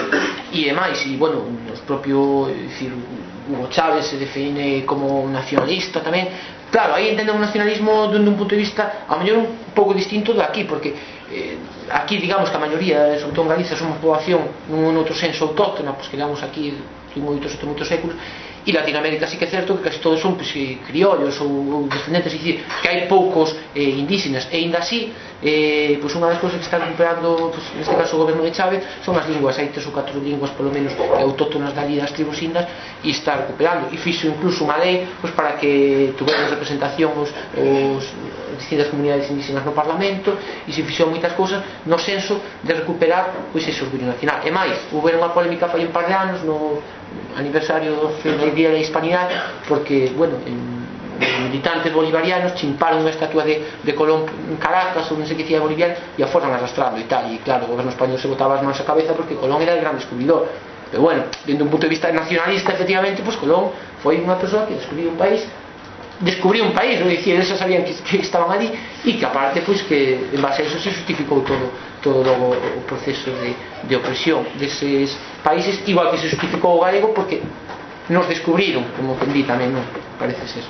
E é máis, e bueno, os propio, é dicir, Hugo Chávez se define como nacionalista tamén. Claro, aí entendo un nacionalismo dun, dun punto de vista a mellor un pouco distinto do aquí, porque eh, aquí digamos que a maioría, sobre todo en Galicia, somos poboación nun outro senso autóctona, pois que digamos aquí moitos, moitos séculos, e Latinoamérica sí que é certo que casi todos son pues, criollos ou, ou descendentes, é dicir, que hai poucos eh, indígenas, e ainda así eh, pues unha das cousas que está recuperando pues, neste caso o goberno de Chávez son as linguas, hai tres ou catro linguas polo menos autóctonas dali das tribus indas, e está recuperando, e fixo incluso unha lei pues, para que tuveran representación os, os distintas comunidades indígenas no Parlamento, e se fixo moitas cousas no senso de recuperar pois, ese orgullo nacional. E máis, houve unha polémica fai un par de anos no aniversario do Día da Hispanidade, porque, bueno, en, en militantes bolivarianos chimparon unha estatua de, de Colón en Caracas ou non sei que decía boliviano e a foran arrastrando e tal, e claro, o goberno español se botaba as mans a cabeza porque Colón era el gran descubridor. Pero bueno, dentro un punto de vista nacionalista, efectivamente, pues Colón foi unha persoa que descubriu un país descubriu un país, non dicir, eles sabían que, que estaban ali, e que aparte pois que en base a eso se justificou todo todo logo o proceso de, de opresión deses países, igual que se justificou o galego porque nos descubriron, como que di tamén, non? Parece ser.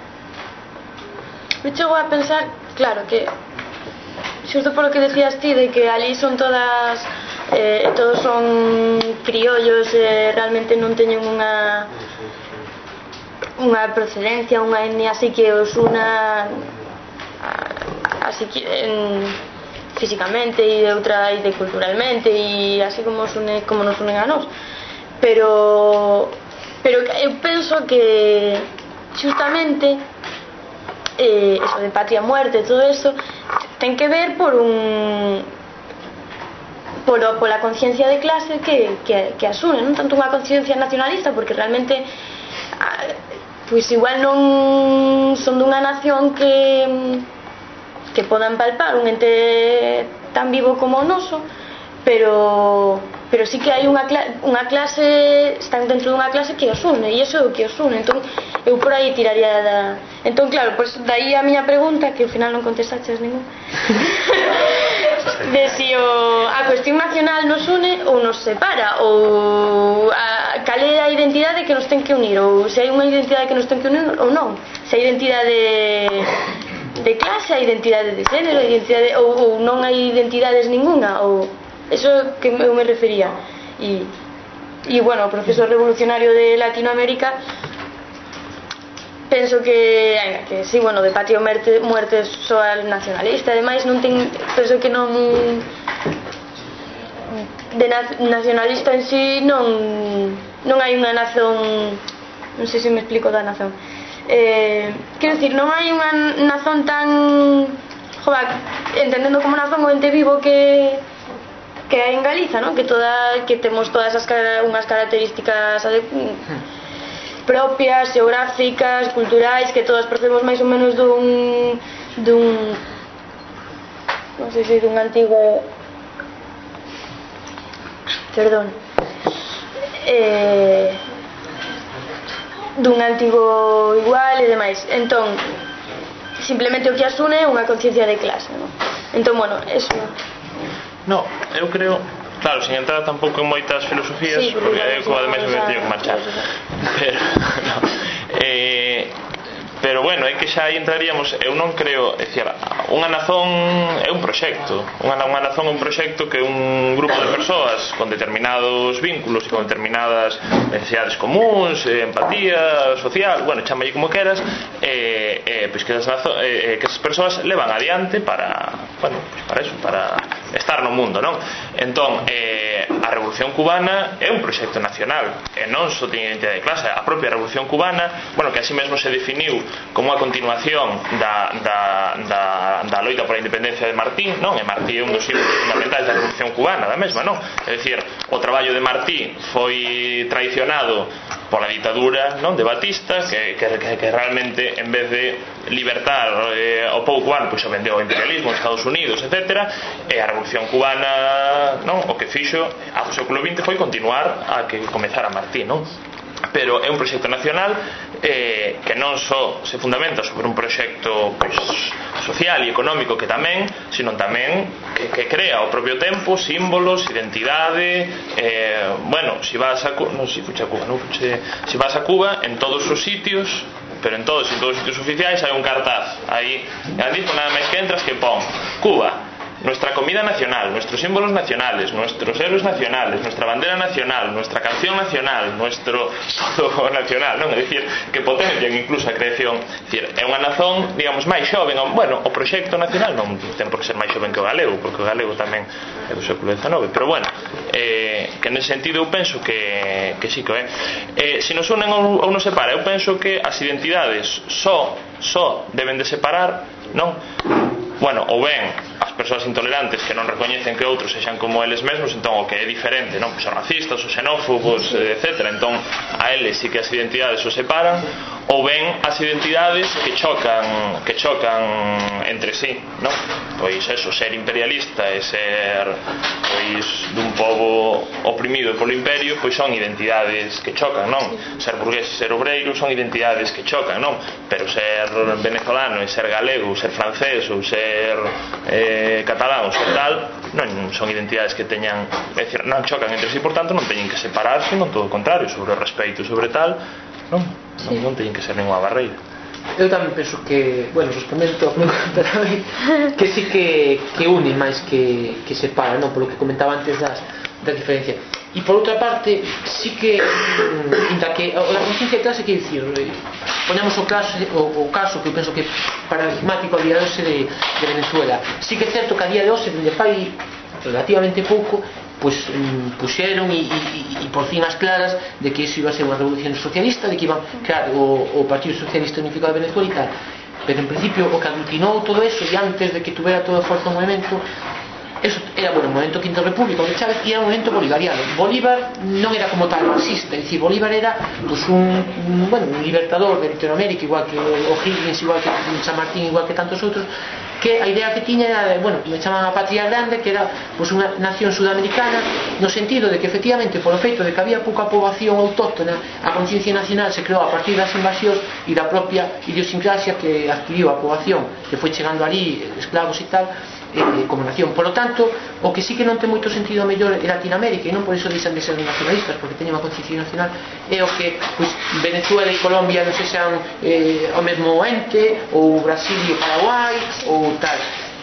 Me chego a pensar, claro, que xusto polo que decías ti de que ali son todas eh, todos son criollos, eh, realmente non teñen unha unha procedencia, unha etnia así que os una así que en, físicamente e de outra e de culturalmente e así como, os une, como nos unen a nós, pero pero eu penso que justamente eh, eso de patria muerte, todo eso ten que ver por un por, pola conciencia de clase que, que, que as une, non tanto unha conciencia nacionalista, porque realmente pois igual non son dunha nación que que podan palpar un ente tan vivo como o noso, pero pero sí que hai unha, unha clase, están dentro dunha clase que os une, e iso é o que os une. Entón eu por aí tiraría da... Entón claro, pois daí a miña pregunta, que ao final non contestaches ningún de si o, a cuestión nacional nos une ou nos separa, ou a, cal é a identidade que nos ten que unir, ou se hai unha identidade que nos ten que unir ou non, se hai identidade de clase, a identidade de género, a identidade, ou, ou non hai identidades ninguna, ou eso que eu me refería. E, e bueno, o proceso revolucionario de Latinoamérica penso que, ainda que sí, bueno, de patria ou muerte, muerte soa nacionalista, ademais non ten, penso que non de na, nacionalista en sí non non hai unha nación, non sei se me explico da nación, eh, quero dicir, non hai unha nación tan joder, entendendo como nación o ente vivo que que hai en Galiza, non? Que toda, que temos todas as unhas características propias, geográficas, culturais, que todas procedemos máis ou menos dun dun non sei se dun antigo perdón eh, dun antigo igual e demais. Entón, simplemente o que as une é unha conciencia de clase, non? Entón, bueno, eso. No, eu creo, claro, sin entrar tampouco en moitas filosofías, sí, porque é coa de mesmo que teño que marchar, pero no, eh, pero bueno, é que xa aí entraríamos. Eu non creo, é dicir, unha nazón é un proxecto, unha, unha nazón é un proxecto que un grupo de persoas con determinados vínculos e con determinadas necesidades comuns, eh, empatía social, bueno, chámalle como queras, eh, eh, pois que as, eh, que as persoas levan adiante para, bueno, pois para eso, para estar no mundo, non? Entón, eh, a Revolución Cubana é un proxecto nacional, e non só ten identidade de clase. A propia Revolución Cubana, bueno, que así mesmo se definiu como a continuación da, da, da, da loita pola independencia de Martí, non? E Martí é un dos símbolos fundamentais da Revolución Cubana, da mesma, non? É dicir, o traballo de Martí foi traicionado pola ditadura, non? De Batista, que, que, que realmente, en vez de libertar eh, o povo cubano, pois o vendeu ao imperialismo, aos Estados Unidos, etcétera. E a Revolución Cubana, non? O que fixo ao século vinte foi continuar a que comezara Martí, non? Pero é un proxecto nacional eh, que non só se fundamenta sobre un proxecto pois, social e económico, que tamén, sino tamén que, que crea ao propio tempo símbolos, identidade. eh, bueno, se si vas a Cuba, non se si fuche a Cuba, non fuche, se si vas a Cuba, en todos os sitios, pero en todos en todos os sitios oficiais hai un cartaz aí, grandísimo, nada máis que entras, que pon Cuba, nuestra comida nacional, nuestros símbolos nacionales, nuestros héroes nacionales, nuestra bandera nacional, nuestra canción nacional, nuestro todo nacional, non? É dicir, que potencian incluso a creación. É dicir, é unha nazón, digamos, máis xoven. Bueno, o proxecto nacional non ten por que ser máis xoven que o galego, porque o galego tamén é do século dezenove, pero bueno, eh, que nese sentido eu penso que, que sí que é. Eh, se nos unen ou, ou nos separa, eu penso que as identidades só, só deben de separar, non? Bueno, ou ben as persoas intolerantes que non recoñecen que outros sexan como eles mesmos, entón o que é diferente, non? Pois os racistas, os xenófobos, etcétera. Entón a eles sí que as identidades os separan, ou ben as identidades que chocan que chocan entre sí, non? Pois eso, ser imperialista e ser pois dun pobo oprimido polo imperio, pois son identidades que chocan, non? Ser burgués e ser obreiro son identidades que chocan, non? Pero ser venezolano e ser galego, ou ser francés, ou ser eh, catalán ou ser tal, non son identidades que teñan, é dicir, non chocan entre sí, por tanto non teñen que separarse, non, todo o contrario, sobre o respeito, sobre tal, non, non, non teñen que ser ninguna barreira. Eu tamén penso que, bueno, respondendo ao que que sí que, que une máis que, que separa, non? Polo que comentaba antes das, das diferencias. E por outra parte, sí que inda que a conciencia de clase, que dicir, ponemos o caso, o, o caso que eu penso que é paradigmático a día de hoxe de, de Venezuela. Sí que é certo que a día de hoxe, dende fai relativamente pouco, pues puxeron e, e, e por fin as claras de que iso iba a ser unha revolución socialista, de que iban crear o, o Partido Socialista Unificado de Venezuela e tal. Pero en principio o que aglutinou todo eso, e antes de que tuvera toda a forza o movimento, eso era, bueno, o movimento Quinta República de Chávez, e era un movimento bolivariano. Bolívar non era como tal marxista, é dicir, Bolívar era pues, un, un, bueno, un libertador de Latinoamérica, igual que O'Higgins, igual que San Martín, igual que tantos outros, que a idea que tiña era, bueno, me chamaban a Patria Grande, que era pues, unha nación sudamericana, no sentido de que efectivamente, polo feito de que había pouca poboación autóctona, a conciencia nacional se creou a partir das invasións e da propia idiosincrasia que adquiriu a poboación, que foi chegando ali, esclavos e tal, eh, como nación. Por lo tanto, o que sí que non ten moito sentido a mellor é Latinoamérica, e non por iso deixan de ser nacionalistas, porque teñen unha conciencia nacional, é o que pues, Venezuela e Colombia non se sean eh, o mesmo ente, ou Brasil e o Paraguai, ou tal.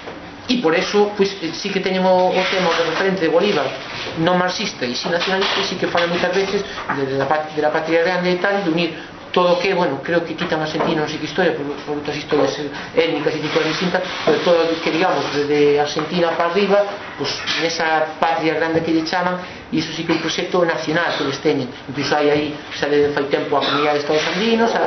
E por eso, pues, sí que teñen o, o tema de referente de Bolívar, non marxista e sí nacionalista, e sí que fala moitas veces de, de, la, de la patria grande e tal, de unir todo o que, bueno, creo que quitan a Argentina, non sei que historia, por, por outras historias étnicas e culturas distintas, pero todo o que, digamos, desde Argentina para arriba, pues, nesa patria grande que lle chaman, e iso sí que é un proxecto nacional que eles teñen. Incluso hai aí, xa de fai tempo, a Comunidade de Estados Andinos, a,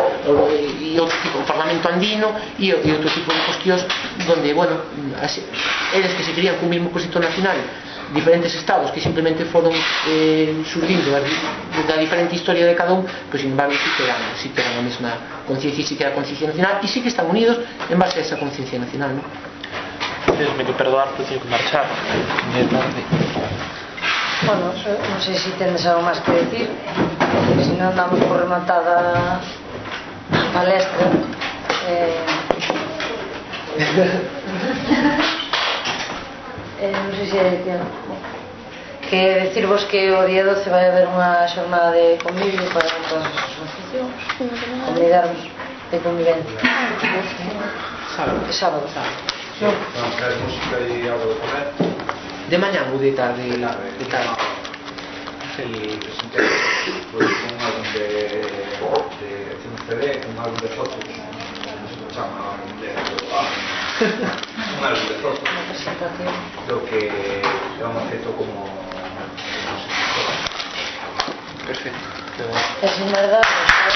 e outro tipo, o Parlamento Andino, e, e outro tipo de cuestións, donde, bueno, as, eles que se querían con o mismo proxecto nacional, diferentes estados que simplemente foron eh, surgindo da, da diferente historia de cada un, pois sin embargo sí que eran, sí que eran a mesma conciencia, sí que era a conciencia nacional, e sí que están unidos en base a esa conciencia nacional, ¿no? Tienes que perdoar, pero tengo que marchar, que me tarde. Bueno, non sei se tendes algo máis que decir. se non damos por rematada a palestra. eh, eh, non sei se é que decirvos que o día doce vai haber unha xornada de convivio para todas as asociacións, convidarvos de convivencia. Sábado. Sábado. Vamos a ver música e algo de comer. De mañá ou de tarde? De tarde. Y presenté pues, un álbum de, de un C D, un álbum de fotos, no se llama álbum de un álbum de fotos, Unha presentación. lo que hemos hecho como no sé, Perfecto. Es en verdad,